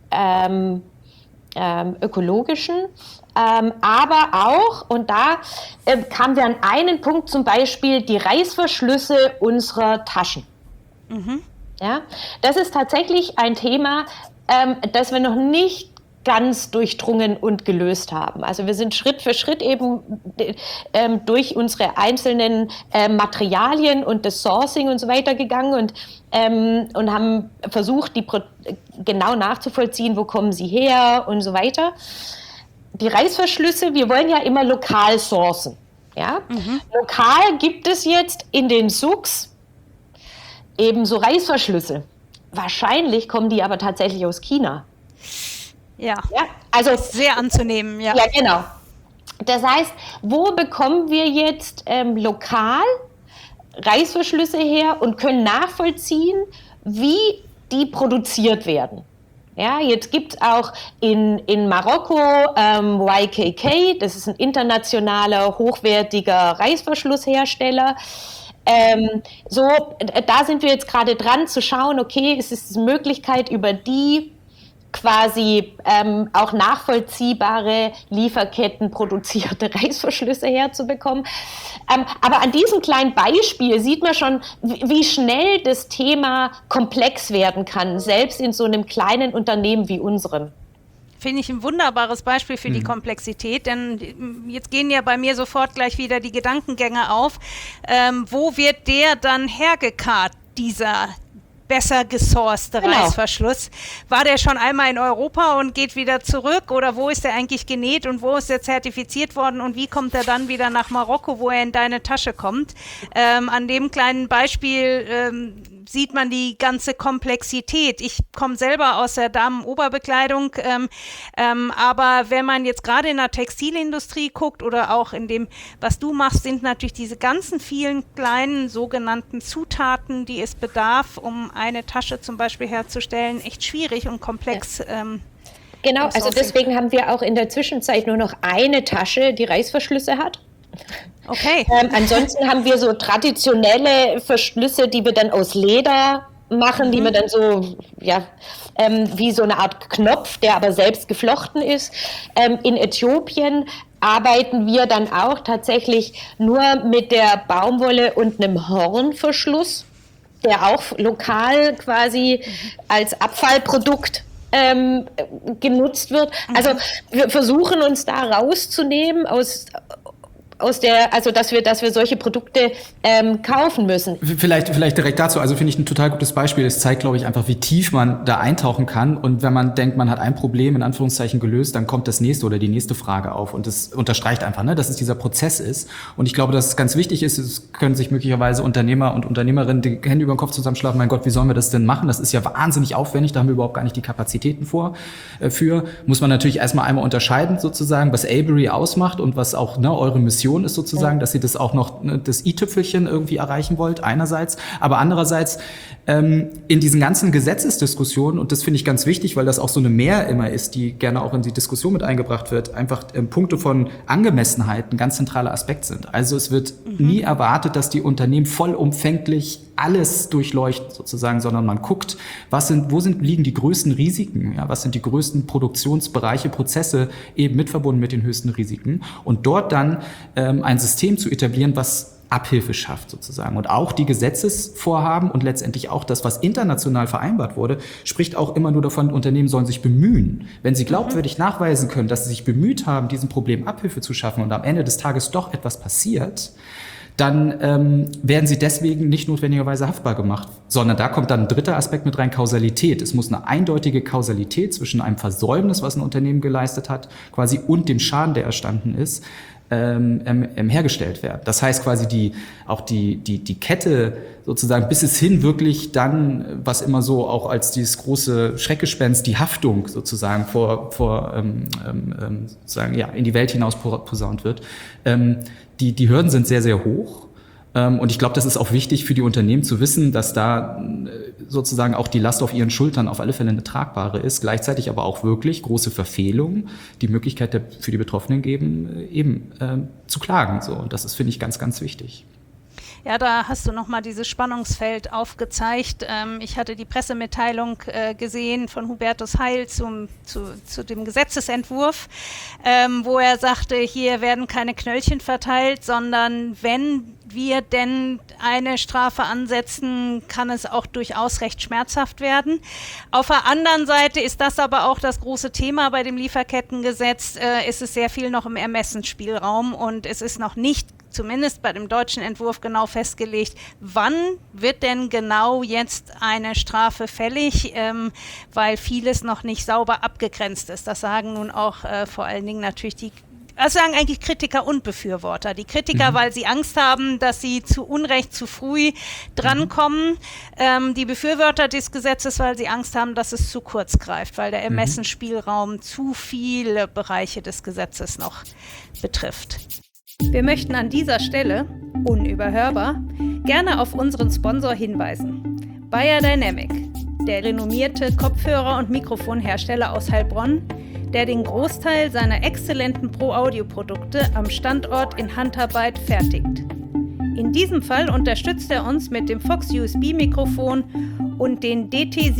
B: ökologischen, aber auch, und da kamen wir an einen Punkt, zum Beispiel die Reißverschlüsse unserer Taschen. Ja, das ist tatsächlich ein Thema, das wir noch nicht ganz durchdrungen und gelöst haben. Also wir sind Schritt für Schritt eben durch unsere einzelnen Materialien und das Sourcing und so weiter gegangen und haben versucht, genau nachzuvollziehen, wo kommen sie her und so weiter. Die Reißverschlüsse, wir wollen ja immer lokal sourcen. Ja? Lokal gibt es jetzt in den Suks ebenso Reißverschlüsse. Wahrscheinlich kommen die aber tatsächlich aus China.
D: Ja,
B: also
D: ist sehr anzunehmen. Ja,
B: genau. Das heißt, wo bekommen wir jetzt lokal Reißverschlüsse her und können nachvollziehen, wie die produziert werden? Ja, jetzt gibt es auch in Marokko YKK, das ist ein internationaler, hochwertiger Reißverschlusshersteller. Da sind wir jetzt gerade dran zu schauen, okay, es ist eine Möglichkeit, über die quasi auch nachvollziehbare Lieferketten produzierte Reißverschlüsse herzubekommen. Aber an diesem kleinen Beispiel sieht man schon, wie schnell das Thema komplex werden kann, selbst in so einem kleinen Unternehmen wie unserem.
D: Finde ich ein wunderbares Beispiel für die Komplexität, denn jetzt gehen ja bei mir sofort gleich wieder die Gedankengänge auf. Wo wird der dann hergekarrt, dieser besser gesourcete Reißverschluss? War der schon einmal in Europa und geht wieder zurück, oder wo ist der eigentlich genäht und wo ist der zertifiziert worden und wie kommt er dann wieder nach Marokko, wo er in deine Tasche kommt? An dem kleinen Beispiel sieht man die ganze Komplexität. Ich komme selber aus der Damenoberbekleidung, aber wenn man jetzt gerade in der Textilindustrie guckt oder auch in dem, was du machst, sind natürlich diese ganzen vielen kleinen sogenannten Zutaten, die es bedarf, um eine Tasche zum Beispiel herzustellen, echt schwierig und komplex.
B: Genau, also deswegen haben wir auch in der Zwischenzeit nur noch eine Tasche, die Reißverschlüsse hat.
D: Okay.
B: Ansonsten haben wir so traditionelle Verschlüsse, die wir dann aus Leder machen, die wir dann so, wie so eine Art Knopf, der aber selbst geflochten ist. In Äthiopien arbeiten wir dann auch tatsächlich nur mit der Baumwolle und einem Hornverschluss, der auch lokal quasi als Abfallprodukt genutzt wird. Also wir versuchen uns da rauszunehmen dass wir solche Produkte kaufen müssen.
C: Vielleicht direkt dazu, also finde ich ein total gutes Beispiel. Es zeigt, glaube ich, einfach, wie tief man da eintauchen kann. Und wenn man denkt, man hat ein Problem in Anführungszeichen gelöst, dann kommt das nächste oder die nächste Frage auf. Und das unterstreicht einfach, dass es dieser Prozess ist. Und ich glaube, dass es ganz wichtig ist, es können sich möglicherweise Unternehmer und Unternehmerinnen die Hände über den Kopf zusammenschlagen. Mein Gott, wie sollen wir das denn machen? Das ist ja wahnsinnig aufwendig, da haben wir überhaupt gar nicht die Kapazitäten für. Muss man natürlich erstmal einmal unterscheiden, sozusagen, was Avery ausmacht und was auch eure Mission ist sozusagen, dass ihr das auch noch, das i-Tüpfelchen irgendwie erreichen wollt, einerseits, aber andererseits in diesen ganzen Gesetzesdiskussionen, und das finde ich ganz wichtig, weil das auch so eine Mehr immer ist, die gerne auch in die Diskussion mit eingebracht wird, einfach Punkte von Angemessenheit ein ganz zentraler Aspekt sind. Also es wird nie erwartet, dass die Unternehmen vollumfänglich alles durchleuchten sozusagen, sondern man guckt, liegen die größten Risiken, was sind die größten Produktionsbereiche, Prozesse eben mit verbunden mit den höchsten Risiken, und dort dann ein System zu etablieren, was Abhilfe schafft sozusagen. Und auch die Gesetzesvorhaben und letztendlich auch das, was international vereinbart wurde, spricht auch immer nur davon, Unternehmen sollen sich bemühen. Wenn sie glaubwürdig nachweisen können, dass sie sich bemüht haben, diesem Problem Abhilfe zu schaffen und am Ende des Tages doch etwas passiert, dann werden sie deswegen nicht notwendigerweise haftbar gemacht, sondern da kommt dann ein dritter Aspekt mit rein, Kausalität. Es muss eine eindeutige Kausalität zwischen einem Versäumnis, was ein Unternehmen geleistet hat, quasi, und dem Schaden, der erstanden ist, hergestellt werden. Das heißt quasi die Kette sozusagen, bis es hin wirklich dann, was immer so auch als dieses große Schreckgespenst, die Haftung sozusagen sozusagen, in die Welt hinaus posaunt wird. Die Hürden sind sehr, sehr hoch. Und ich glaube, das ist auch wichtig für die Unternehmen zu wissen, dass da sozusagen auch die Last auf ihren Schultern auf alle Fälle eine tragbare ist, gleichzeitig aber auch wirklich große Verfehlungen die Möglichkeit für die Betroffenen geben, eben zu klagen. So. Und das ist, finde ich, ganz, ganz wichtig.
D: Ja, da hast du nochmal dieses Spannungsfeld aufgezeigt. Ich hatte die Pressemitteilung gesehen von Hubertus Heil zu dem Gesetzesentwurf, wo er sagte, hier werden keine Knöllchen verteilt, sondern wenn wir denn eine Strafe ansetzen, kann es auch durchaus recht schmerzhaft werden. Auf der anderen Seite ist das aber auch das große Thema bei dem Lieferkettengesetz. Es ist sehr viel noch im Ermessensspielraum und es ist noch nicht, zumindest bei dem deutschen Entwurf, genau festgelegt, wann wird denn genau jetzt eine Strafe fällig, weil vieles noch nicht sauber abgegrenzt ist. Das sagen nun auch vor allen Dingen natürlich also sagen eigentlich Kritiker und Befürworter. Die Kritiker, weil sie Angst haben, dass sie zu Unrecht zu früh drankommen. Die Befürworter des Gesetzes, weil sie Angst haben, dass es zu kurz greift, weil der Ermessensspielraum zu viele Bereiche des Gesetzes noch betrifft.
A: Wir möchten an dieser Stelle, unüberhörbar, gerne auf unseren Sponsor hinweisen. Bayer Dynamic, der renommierte Kopfhörer- und Mikrofonhersteller aus Heilbronn, der den Großteil seiner exzellenten Pro-Audio-Produkte am Standort in Handarbeit fertigt. In diesem Fall unterstützt er uns mit dem Fox USB-Mikrofon und den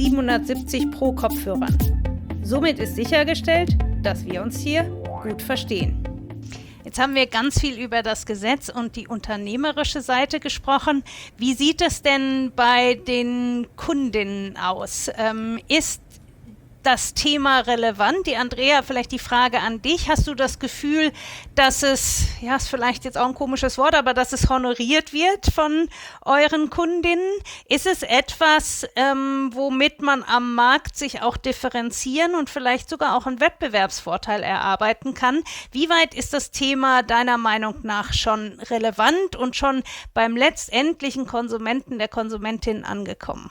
A: DT770 Pro Kopfhörern. Somit ist sichergestellt, dass wir uns hier gut verstehen.
D: Jetzt haben wir ganz viel über das Gesetz und die unternehmerische Seite gesprochen. Wie sieht es denn bei den Kundinnen aus? Ist das Thema relevant? Die Andrea, vielleicht die Frage an dich. Hast du das Gefühl, dass es, ja, ist vielleicht jetzt auch ein komisches Wort, aber dass es honoriert wird von euren Kundinnen? Ist es etwas, womit man am Markt sich auch differenzieren und vielleicht sogar auch einen Wettbewerbsvorteil erarbeiten kann? Wie weit ist das Thema deiner Meinung nach schon relevant und schon beim letztendlichen Konsumenten, der Konsumentin angekommen?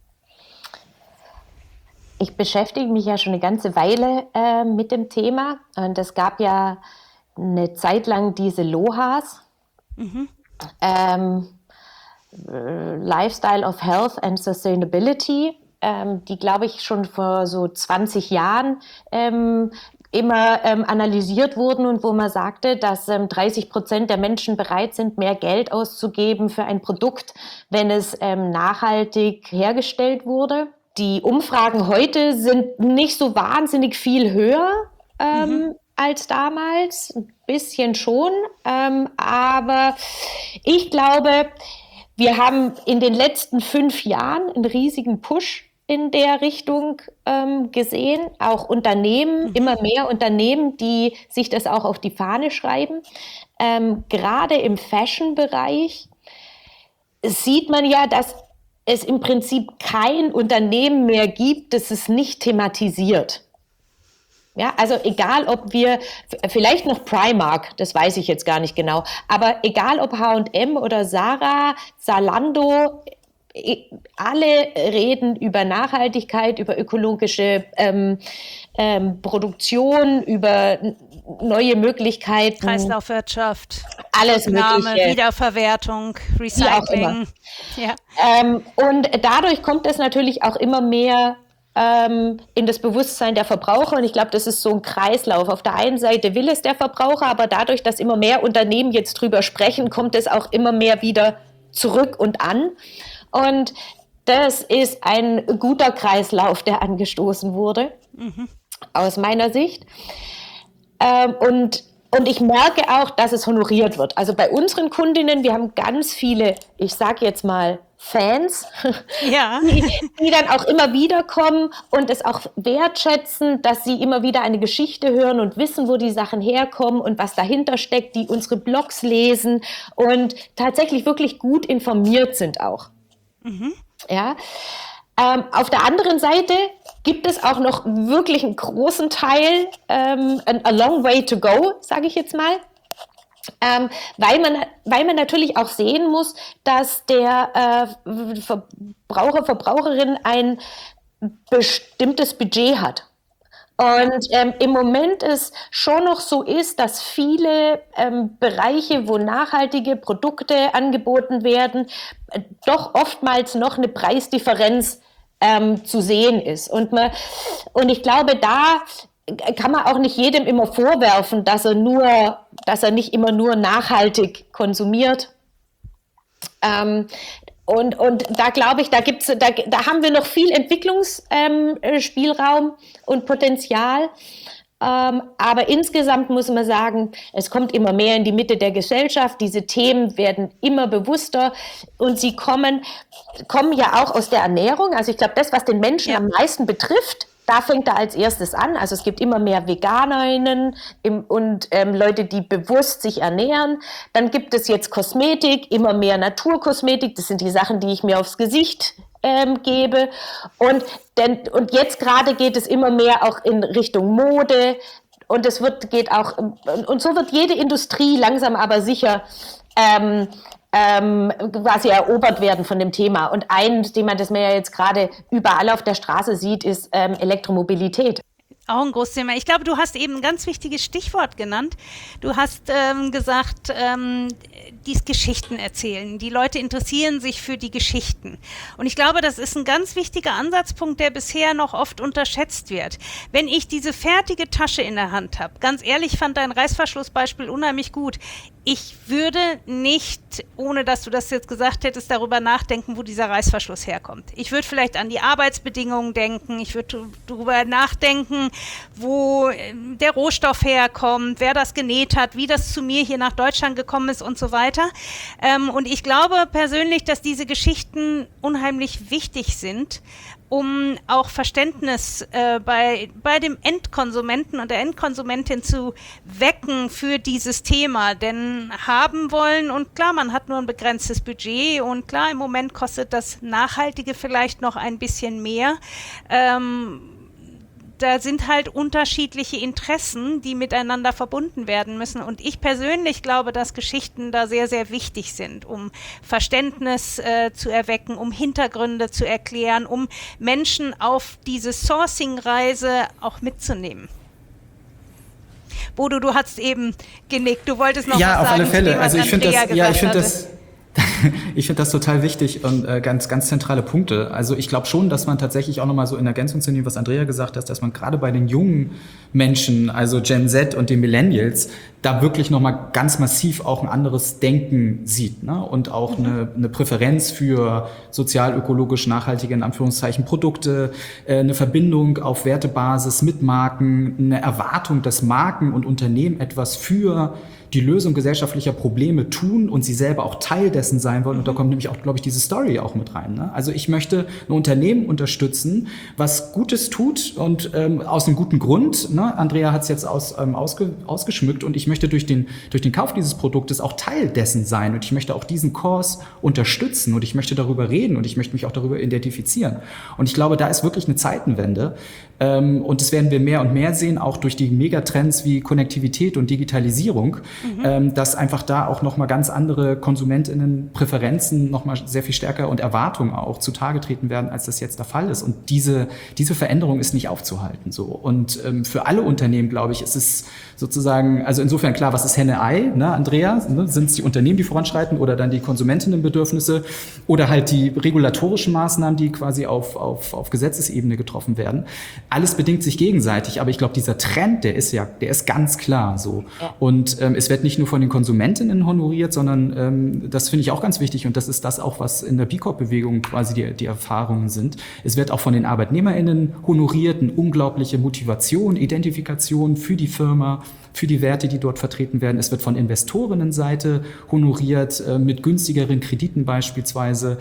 B: Ich beschäftige mich ja schon eine ganze Weile mit dem Thema und es gab ja eine Zeit lang diese LOHAS, Lifestyle of Health and Sustainability, die, glaube ich, schon vor so 20 Jahren immer analysiert wurden und wo man sagte, dass 30% der Menschen bereit sind, mehr Geld auszugeben für ein Produkt, wenn es nachhaltig hergestellt wurde. Die Umfragen heute sind nicht so wahnsinnig viel höher als damals, ein bisschen schon, aber ich glaube, wir haben in den letzten 5 Jahren einen riesigen Push in der Richtung gesehen, auch Unternehmen, immer mehr Unternehmen, die sich das auch auf die Fahne schreiben. Gerade im Fashion-Bereich sieht man ja, dass es im Prinzip kein Unternehmen mehr gibt, das es nicht thematisiert. Ja, also egal, ob wir, vielleicht noch Primark, das weiß ich jetzt gar nicht genau, aber egal ob H&M oder Zara, Zalando, alle reden über Nachhaltigkeit, über ökologische Produktion, über neue Möglichkeiten.
D: Kreislaufwirtschaft,
B: alles Mögliche.
D: Wiederverwertung, Recycling.
B: Ja. Und dadurch kommt es natürlich auch immer mehr in das Bewusstsein der Verbraucher. Und ich glaube, das ist so ein Kreislauf. Auf der einen Seite will es der Verbraucher, aber dadurch, dass immer mehr Unternehmen jetzt drüber sprechen, kommt es auch immer mehr wieder zurück und an. Und das ist ein guter Kreislauf, der angestoßen wurde, aus meiner Sicht. Und ich merke auch, dass es honoriert wird. Also bei unseren Kundinnen, wir haben ganz viele, ich sage jetzt mal, Fans,
D: ja.
B: die dann auch immer wieder kommen und es auch wertschätzen, dass sie immer wieder eine Geschichte hören und wissen, wo die Sachen herkommen und was dahinter steckt, die unsere Blogs lesen und tatsächlich wirklich gut informiert sind auch. Ja. Auf der anderen Seite gibt es auch noch wirklich einen großen Teil, a long way to go, sage ich jetzt mal, weil man natürlich auch sehen muss, dass der Verbraucher, Verbraucherin ein bestimmtes Budget hat. Und im Moment es schon noch so ist, dass viele Bereiche, wo nachhaltige Produkte angeboten werden, doch oftmals noch eine Preisdifferenz zu sehen ist. Und ich glaube, da kann man auch nicht jedem immer vorwerfen, dass er nicht immer nur nachhaltig konsumiert. Und da glaube ich, da haben wir noch viel Entwicklungsspielraum und Potenzial. Aber insgesamt muss man sagen, es kommt immer mehr in die Mitte der Gesellschaft. Diese Themen werden immer bewusster und sie kommen ja auch aus der Ernährung. Also ich glaube, das, was den Menschen am meisten betrifft, da fängt er als erstes an. Also es gibt immer mehr VeganerInnen und Leute, die bewusst sich ernähren. Dann gibt es jetzt Kosmetik, immer mehr Naturkosmetik. Das sind die Sachen, die ich mir aufs Gesicht gebe. Und jetzt gerade geht es immer mehr auch in Richtung Mode. Und so wird jede Industrie langsam aber sicher quasi erobert werden von dem Thema. Und ein Thema, das man ja jetzt gerade überall auf der Straße sieht, ist Elektromobilität.
D: Auch ein großes Thema. Ich glaube, du hast eben ein ganz wichtiges Stichwort genannt. Du hast gesagt, dies Geschichten erzählen. Die Leute interessieren sich für die Geschichten. Und ich glaube, das ist ein ganz wichtiger Ansatzpunkt, der bisher noch oft unterschätzt wird. Wenn ich diese fertige Tasche in der Hand habe, ganz ehrlich, fand dein Reißverschlussbeispiel unheimlich gut. Ich würde nicht, ohne dass du das jetzt gesagt hättest, darüber nachdenken, wo dieser Reißverschluss herkommt. Ich würde vielleicht an die Arbeitsbedingungen denken. Ich würde darüber nachdenken, wo der Rohstoff herkommt, wer das genäht hat, wie das zu mir hier nach Deutschland gekommen ist und so weiter. Und ich glaube persönlich, dass diese Geschichten unheimlich wichtig sind, um auch Verständnis bei dem Endkonsumenten und der Endkonsumentin zu wecken für dieses Thema. Denn haben wollen, und klar, man hat nur ein begrenztes Budget und klar, im Moment kostet das Nachhaltige vielleicht noch ein bisschen mehr. Da sind halt unterschiedliche Interessen, die miteinander verbunden werden müssen. Und ich persönlich glaube, dass Geschichten da sehr, sehr wichtig sind, um Verständnis zu erwecken, um Hintergründe zu erklären, um Menschen auf diese Sourcing-Reise auch mitzunehmen. Bodo, du hast eben genickt. Du wolltest noch was sagen.
C: Ja, auf alle Fälle.
D: Dem,
C: also ich finde das total wichtig und ganz, ganz zentrale Punkte. Also ich glaube schon, dass man tatsächlich auch nochmal so in Ergänzung zu dem, was Andrea gesagt hat, dass man gerade bei den jungen Menschen, also Gen Z und den Millennials, da wirklich nochmal ganz massiv auch ein anderes Denken sieht, ne? Und auch eine Präferenz für sozial-ökologisch nachhaltige, in Anführungszeichen, Produkte, eine Verbindung auf Wertebasis mit Marken, eine Erwartung, dass Marken und Unternehmen etwas für die Lösung gesellschaftlicher Probleme tun und sie selber auch Teil dessen sein wollen. Und da kommt nämlich auch, glaube ich, diese Story auch mit rein, ne? Also ich möchte ein Unternehmen unterstützen, was Gutes tut und aus einem guten Grund, ne? Andrea hat es jetzt ausgeschmückt und ich möchte durch den Kauf dieses Produktes auch Teil dessen sein und ich möchte auch diesen Kurs unterstützen und ich möchte darüber reden und ich möchte mich auch darüber identifizieren. Und ich glaube, da ist wirklich eine Zeitenwende und das werden wir mehr und mehr sehen, auch durch die Megatrends wie Konnektivität und Digitalisierung, dass einfach da auch nochmal ganz andere KonsumentInnen-Präferenzen nochmal sehr viel stärker und Erwartungen auch zutage treten werden, als das jetzt der Fall ist. Und diese Veränderung ist nicht aufzuhalten, so. Und für alle Unternehmen, glaube ich, ist es sozusagen, also insofern klar, was ist Henne-Ei, ne, Andrea? Ne? Sind es die Unternehmen, die voranschreiten oder dann die Konsumentinnenbedürfnisse oder halt die regulatorischen Maßnahmen, die quasi auf Gesetzesebene getroffen werden? Alles bedingt sich gegenseitig, aber ich glaube, dieser Trend, der ist ganz klar so. Ja. Und es wird nicht nur von den Konsumentinnen honoriert, sondern das finde ich auch ganz wichtig und das ist das auch, was in der B Corp-Bewegung quasi die Erfahrungen sind. Es wird auch von den ArbeitnehmerInnen honoriert, eine unglaubliche Motivation, Identifikation für die Firma, für die Werte, die dort vertreten werden. Es wird von Investorinnenseite honoriert, mit günstigeren Krediten beispielsweise.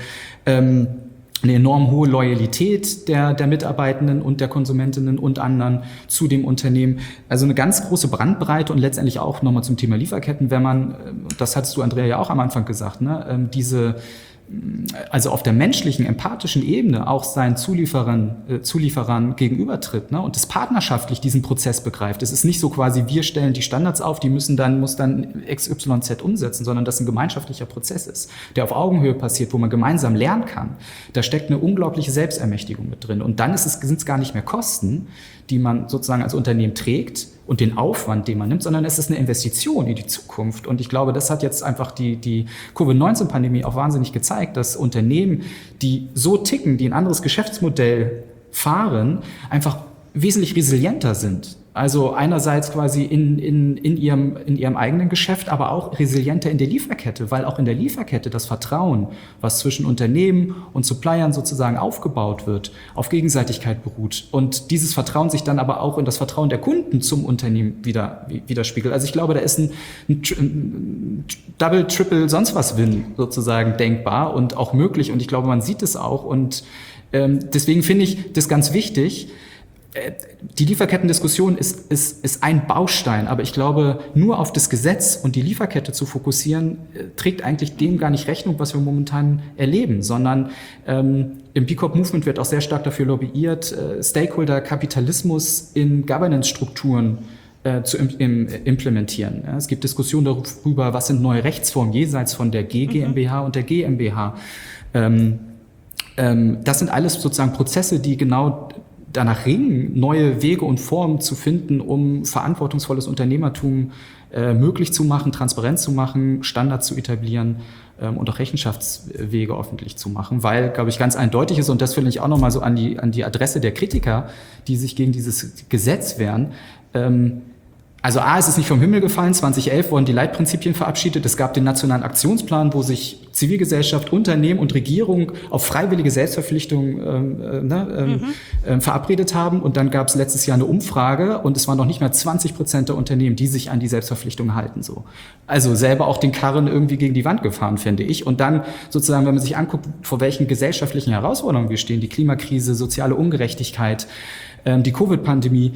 C: Eine enorm hohe Loyalität der Mitarbeitenden und der Konsumentinnen und anderen zu dem Unternehmen. Also eine ganz große Bandbreite und letztendlich auch nochmal zum Thema Lieferketten, wenn man, das hattest du, Andrea, ja auch am Anfang gesagt, ne, also auf der menschlichen, empathischen Ebene auch seinen Zulieferern gegenübertritt, ne, und das partnerschaftlich diesen Prozess begreift. Es ist nicht so quasi, wir stellen die Standards auf, die muss dann XYZ umsetzen, sondern dass ein gemeinschaftlicher Prozess ist, der auf Augenhöhe passiert, wo man gemeinsam lernen kann. Da steckt eine unglaubliche Selbstermächtigung mit drin. Und dann sind es gar nicht mehr Kosten, die man sozusagen als Unternehmen trägt und den Aufwand, den man nimmt, sondern es ist eine Investition in die Zukunft. Und ich glaube, das hat jetzt einfach die Covid-19-Pandemie auch wahnsinnig gezeigt, dass Unternehmen, die so ticken, die ein anderes Geschäftsmodell fahren, einfach wesentlich resilienter sind. Also einerseits quasi in ihrem eigenen Geschäft, aber auch resilienter in der Lieferkette, weil auch in der Lieferkette das Vertrauen, was zwischen Unternehmen und Suppliern sozusagen aufgebaut wird, auf Gegenseitigkeit beruht. Und dieses Vertrauen sich dann aber auch in das Vertrauen der Kunden zum Unternehmen widerspiegelt. Also ich glaube, da ist ein Double, Triple, sonst was Win sozusagen denkbar und auch möglich. Und ich glaube, man sieht es auch. Und deswegen finde ich das ganz wichtig. Die Lieferkettendiskussion ist ein Baustein, aber ich glaube, nur auf das Gesetz und die Lieferkette zu fokussieren, trägt eigentlich dem gar nicht Rechnung, was wir momentan erleben, sondern im B Corp Movement wird auch sehr stark dafür lobbyiert, Stakeholder-Kapitalismus in Governance-Strukturen zu implementieren. Ja, es gibt Diskussionen darüber, was sind neue Rechtsformen jenseits von der GmbH und der GmbH. Das sind alles sozusagen Prozesse, die genau danach ringen, neue Wege und Formen zu finden, um verantwortungsvolles Unternehmertum möglich zu machen, transparent zu machen, Standards zu etablieren und auch Rechenschaftswege öffentlich zu machen, weil, glaube ich, ganz eindeutig ist, und das will ich auch nochmal so an die Adresse der Kritiker, die sich gegen dieses Gesetz wehren, also es ist nicht vom Himmel gefallen, 2011 wurden die Leitprinzipien verabschiedet, es gab den Nationalen Aktionsplan, wo sich Zivilgesellschaft, Unternehmen und Regierung auf freiwillige Selbstverpflichtung verabredet haben, und dann gab es letztes Jahr eine Umfrage und es waren noch nicht mehr 20% der Unternehmen, die sich an die Selbstverpflichtung halten. So. Also selber auch den Karren irgendwie gegen die Wand gefahren, finde ich. Und dann sozusagen, wenn man sich anguckt, vor welchen gesellschaftlichen Herausforderungen wir stehen, die Klimakrise, soziale Ungerechtigkeit, die Covid-Pandemie,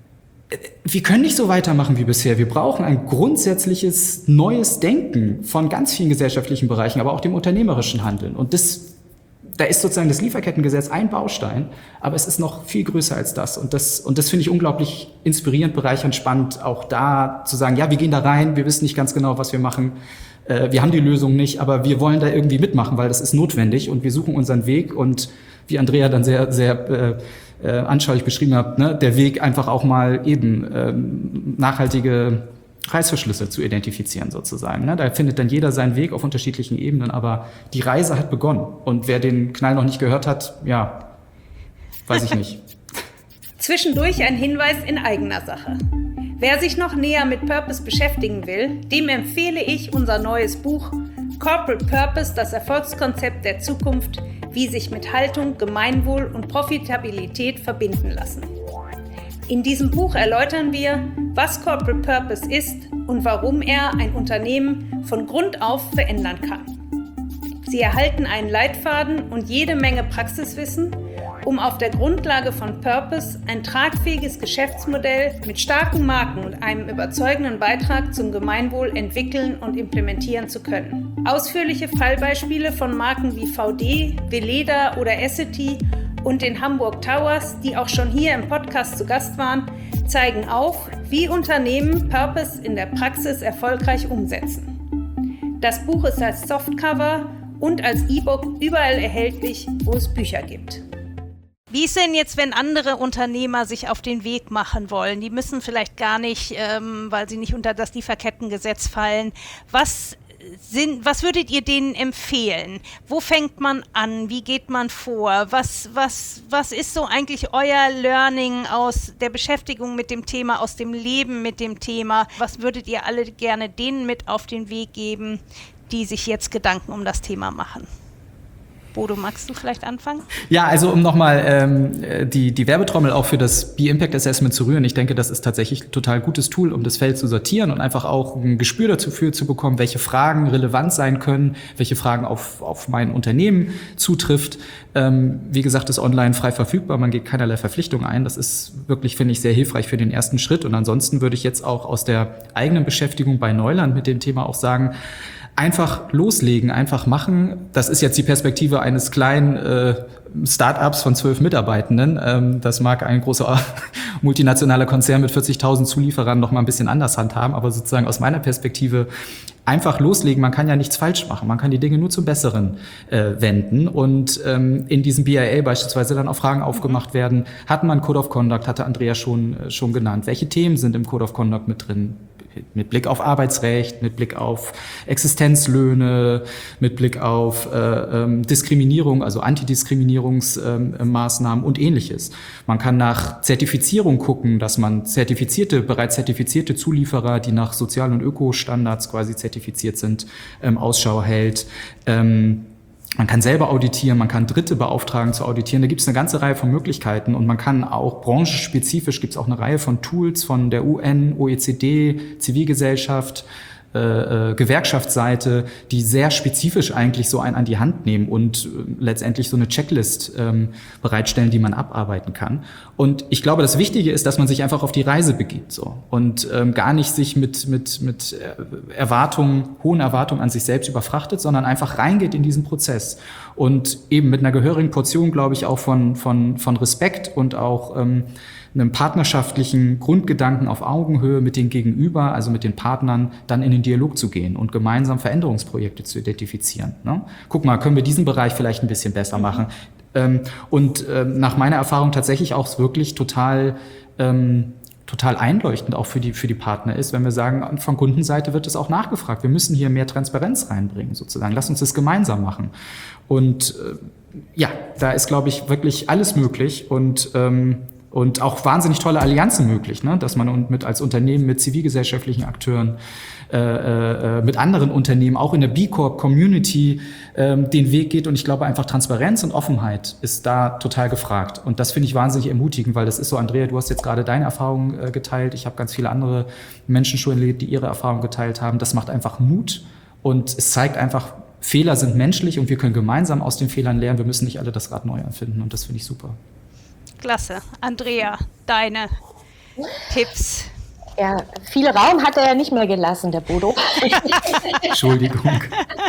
C: wir können nicht so weitermachen wie bisher. Wir brauchen ein grundsätzliches neues Denken von ganz vielen gesellschaftlichen Bereichen, aber auch dem unternehmerischen Handeln. Und da ist sozusagen das Lieferkettengesetz ein Baustein, aber es ist noch viel größer als das. Und das finde ich unglaublich inspirierend, bereichernd, spannend, auch da zu sagen, ja, wir gehen da rein, wir wissen nicht ganz genau, was wir machen. Wir haben die Lösung nicht, aber wir wollen da irgendwie mitmachen, weil das ist notwendig und wir suchen unseren Weg. Und wie Andrea dann sehr, sehr anschaulich beschrieben hat, ne, der Weg einfach auch mal eben nachhaltige Reißverschlüsse zu identifizieren sozusagen. Ne? Da findet dann jeder seinen Weg auf unterschiedlichen Ebenen, aber die Reise hat begonnen. Und wer den Knall noch nicht gehört hat, ja, weiß ich nicht.
A: Zwischendurch ein Hinweis in eigener Sache. Wer sich noch näher mit Purpose beschäftigen will, dem empfehle ich unser neues Buch Corporate Purpose, das Erfolgskonzept der Zukunft, wie sich mit Haltung, Gemeinwohl und Profitabilität verbinden lassen. In diesem Buch erläutern wir, was Corporate Purpose ist und warum er ein Unternehmen von Grund auf verändern kann. Sie erhalten einen Leitfaden und jede Menge Praxiswissen, um auf der Grundlage von Purpose ein tragfähiges Geschäftsmodell mit starken Marken und einem überzeugenden Beitrag zum Gemeinwohl entwickeln und implementieren zu können. Ausführliche Fallbeispiele von Marken wie VD, Veleda oder Essity und den Hamburg Towers, die auch schon hier im Podcast zu Gast waren, zeigen auf, wie Unternehmen Purpose in der Praxis erfolgreich umsetzen. Das Buch ist als Softcover und als E-Book überall erhältlich, wo es Bücher gibt.
D: Wie ist denn jetzt, wenn andere Unternehmer sich auf den Weg machen wollen? Die müssen vielleicht gar nicht, weil sie nicht unter das Lieferkettengesetz fallen. Was würdet ihr denen empfehlen? Wo fängt man an? Wie geht man vor? Was ist so eigentlich euer Learning aus der Beschäftigung mit dem Thema, aus dem Leben mit dem Thema? Was würdet ihr alle gerne denen mit auf den Weg geben, die sich jetzt Gedanken um das Thema machen? Bodo, magst du vielleicht anfangen?
C: Ja, also um nochmal die Werbetrommel auch für das Be-Impact Assessment zu rühren. Ich denke, das ist tatsächlich ein total gutes Tool, um das Feld zu sortieren und einfach auch ein Gespür dafür zu bekommen, welche Fragen relevant sein können, welche Fragen auf mein Unternehmen zutrifft. Wie gesagt, ist online frei verfügbar, man geht keinerlei Verpflichtungen ein. Das ist wirklich, finde ich, sehr hilfreich für den ersten Schritt. Und ansonsten würde ich jetzt auch aus der eigenen Beschäftigung bei Neuland mit dem Thema auch sagen, einfach loslegen, einfach machen. Das ist jetzt die Perspektive eines kleinen Start-ups von 12 Mitarbeitenden. Das mag ein großer multinationaler Konzern mit 40.000 Zulieferern noch mal ein bisschen anders handhaben, aber sozusagen aus meiner Perspektive einfach loslegen. Man kann ja nichts falsch machen. Man kann die Dinge nur zum Besseren wenden. Und in diesem BIA beispielsweise dann auch Fragen aufgemacht werden. Hat man Code of Conduct, hatte Andrea schon genannt. Welche Themen sind im Code of Conduct mit drin? mit Blick auf Arbeitsrecht, mit Blick auf Existenzlöhne, mit Blick auf Diskriminierung, also Antidiskriminierungsmaßnahmen und Ähnliches. Man kann nach Zertifizierung gucken, dass man bereits zertifizierte Zulieferer, die nach Sozial- und Ökostandards quasi zertifiziert sind, Ausschau hält. Man kann selber auditieren, man kann Dritte beauftragen zu auditieren. Da gibt es eine ganze Reihe von Möglichkeiten und man kann auch branchenspezifisch, gibt es auch eine Reihe von Tools von der UN, OECD, Zivilgesellschaft, Gewerkschaftsseite, die sehr spezifisch eigentlich so einen an die Hand nehmen und letztendlich so eine Checklist bereitstellen, die man abarbeiten kann. Und ich glaube, das Wichtige ist, dass man sich einfach auf die Reise begibt so und gar nicht sich mit hohen Erwartungen an sich selbst überfrachtet, sondern einfach reingeht in diesen Prozess und eben mit einer gehörigen Portion, glaube ich, auch von Respekt und auch einem partnerschaftlichen Grundgedanken auf Augenhöhe mit den Gegenüber, also mit den Partnern, dann in den Dialog zu gehen und gemeinsam Veränderungsprojekte zu identifizieren. Ne? Guck mal, können wir diesen Bereich vielleicht ein bisschen besser machen? Nach meiner Erfahrung tatsächlich auch wirklich total einleuchtend auch für die Partner ist, wenn wir sagen, von Kundenseite wird es auch nachgefragt. Wir müssen hier mehr Transparenz reinbringen, sozusagen. Lass uns das gemeinsam machen. Und da ist, glaube ich, wirklich alles möglich und auch wahnsinnig tolle Allianzen möglich, ne? Dass man als Unternehmen mit zivilgesellschaftlichen Akteuren, mit anderen Unternehmen, auch in der B Corp Community den Weg geht. Und ich glaube einfach Transparenz und Offenheit ist da total gefragt. Und das finde ich wahnsinnig ermutigend, weil das ist so, Andrea, du hast jetzt gerade deine Erfahrungen geteilt. Ich habe ganz viele andere Menschen schon erlebt, die ihre Erfahrungen geteilt haben. Das macht einfach Mut und es zeigt einfach, Fehler sind menschlich und wir können gemeinsam aus den Fehlern lernen. Wir müssen nicht alle das Rad neu erfinden und das finde ich super.
D: Klasse. Andrea, deine Tipps.
B: Ja, viel Raum hat er ja nicht mehr gelassen, der Bodo.
C: Entschuldigung.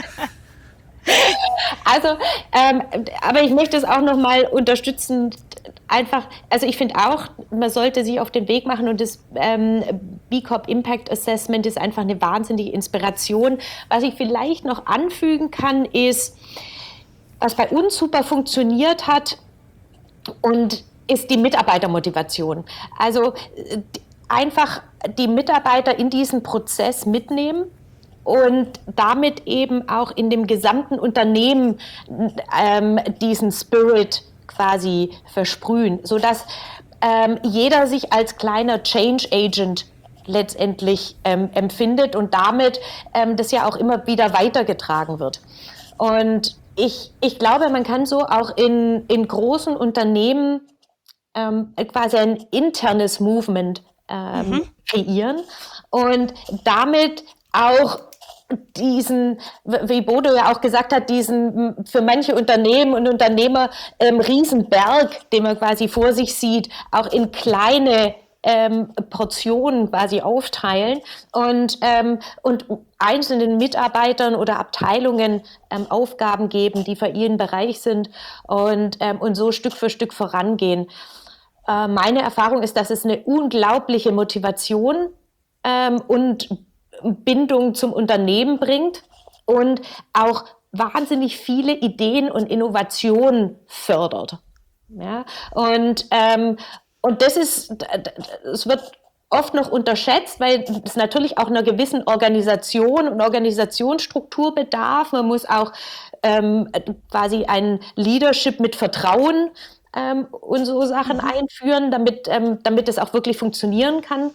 B: Also, aber ich möchte es auch nochmal unterstützen, einfach, also ich finde auch, man sollte sich auf den Weg machen und das B Corp Impact Assessment ist einfach eine wahnsinnige Inspiration. Was ich vielleicht noch anfügen kann, ist, was bei uns super funktioniert hat und ist die Mitarbeitermotivation. Also einfach die Mitarbeiter in diesen Prozess mitnehmen und damit eben auch in dem gesamten Unternehmen diesen Spirit quasi versprühen, sodass jeder sich als kleiner Change Agent letztendlich empfindet und damit das ja auch immer wieder weitergetragen wird. Und ich glaube, man kann so auch in großen Unternehmen quasi ein internes Movement kreieren und damit auch diesen, wie Bodo ja auch gesagt hat, diesen für manche Unternehmen und Unternehmer Riesenberg, den man quasi vor sich sieht, auch in kleine Portionen quasi aufteilen und einzelnen Mitarbeitern oder Abteilungen Aufgaben geben, die für ihren Bereich sind und so Stück für Stück vorangehen. Meine Erfahrung ist, dass es eine unglaubliche Motivation und Bindung zum Unternehmen bringt und auch wahnsinnig viele Ideen und Innovationen fördert. Ja? Und es wird oft noch unterschätzt, weil es natürlich auch einer gewissen Organisation und Organisationsstruktur bedarf. Man muss auch quasi ein Leadership mit Vertrauen und so Sachen einführen, damit es auch wirklich funktionieren kann.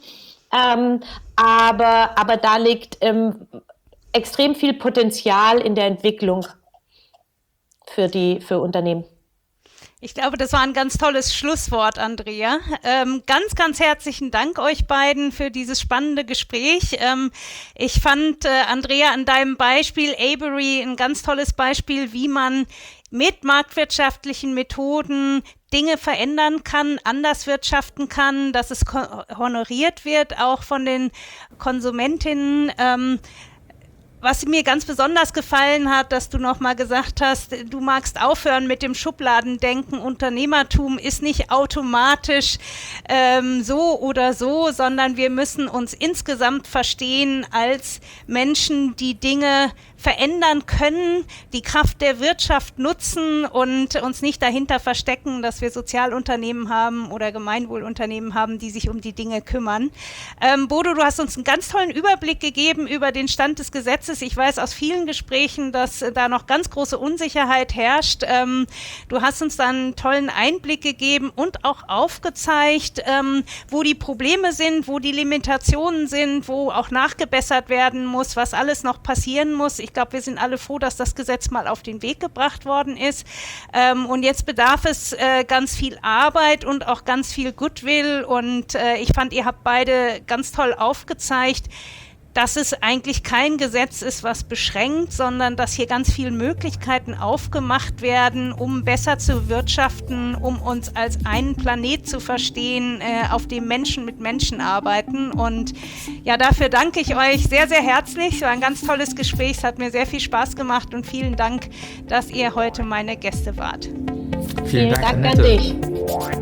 B: Aber da liegt extrem viel Potenzial in der Entwicklung für Unternehmen.
D: Ich glaube, das war ein ganz tolles Schlusswort, Andrea. Ganz, ganz herzlichen Dank euch beiden für dieses spannende Gespräch. Ich fand, Andrea, an deinem Beispiel Avery ein ganz tolles Beispiel, wie man mit marktwirtschaftlichen Methoden Dinge verändern kann, anders wirtschaften kann, dass es honoriert wird, auch von den Konsumentinnen. Was mir ganz besonders gefallen hat, dass du nochmal gesagt hast, du magst aufhören mit dem Schubladendenken. Unternehmertum ist nicht automatisch so oder so, sondern wir müssen uns insgesamt verstehen als Menschen, die Dinge verändern können, die Kraft der Wirtschaft nutzen und uns nicht dahinter verstecken, dass wir Sozialunternehmen haben oder Gemeinwohlunternehmen haben, die sich um die Dinge kümmern. Bodo, du hast uns einen ganz tollen Überblick gegeben über den Stand des Gesetzes. Ich weiß aus vielen Gesprächen, dass da noch ganz große Unsicherheit herrscht. Du hast uns da einen tollen Einblick gegeben und auch aufgezeigt, wo die Probleme sind, wo die Limitationen sind, wo auch nachgebessert werden muss, was alles noch passieren muss. Ich glaube, wir sind alle froh, dass das Gesetz mal auf den Weg gebracht worden ist. Und jetzt bedarf es ganz viel Arbeit und auch ganz viel Goodwill. Und ich fand, ihr habt beide ganz toll aufgezeigt, dass es eigentlich kein Gesetz ist, was beschränkt, sondern dass hier ganz viele Möglichkeiten aufgemacht werden, um besser zu wirtschaften, um uns als einen Planet zu verstehen, auf dem Menschen mit Menschen arbeiten. Und ja, dafür danke ich euch sehr, sehr herzlich. Es war ein ganz tolles Gespräch, es hat mir sehr viel Spaß gemacht und vielen Dank, dass ihr heute meine Gäste wart.
C: Vielen Dank,
B: an dich.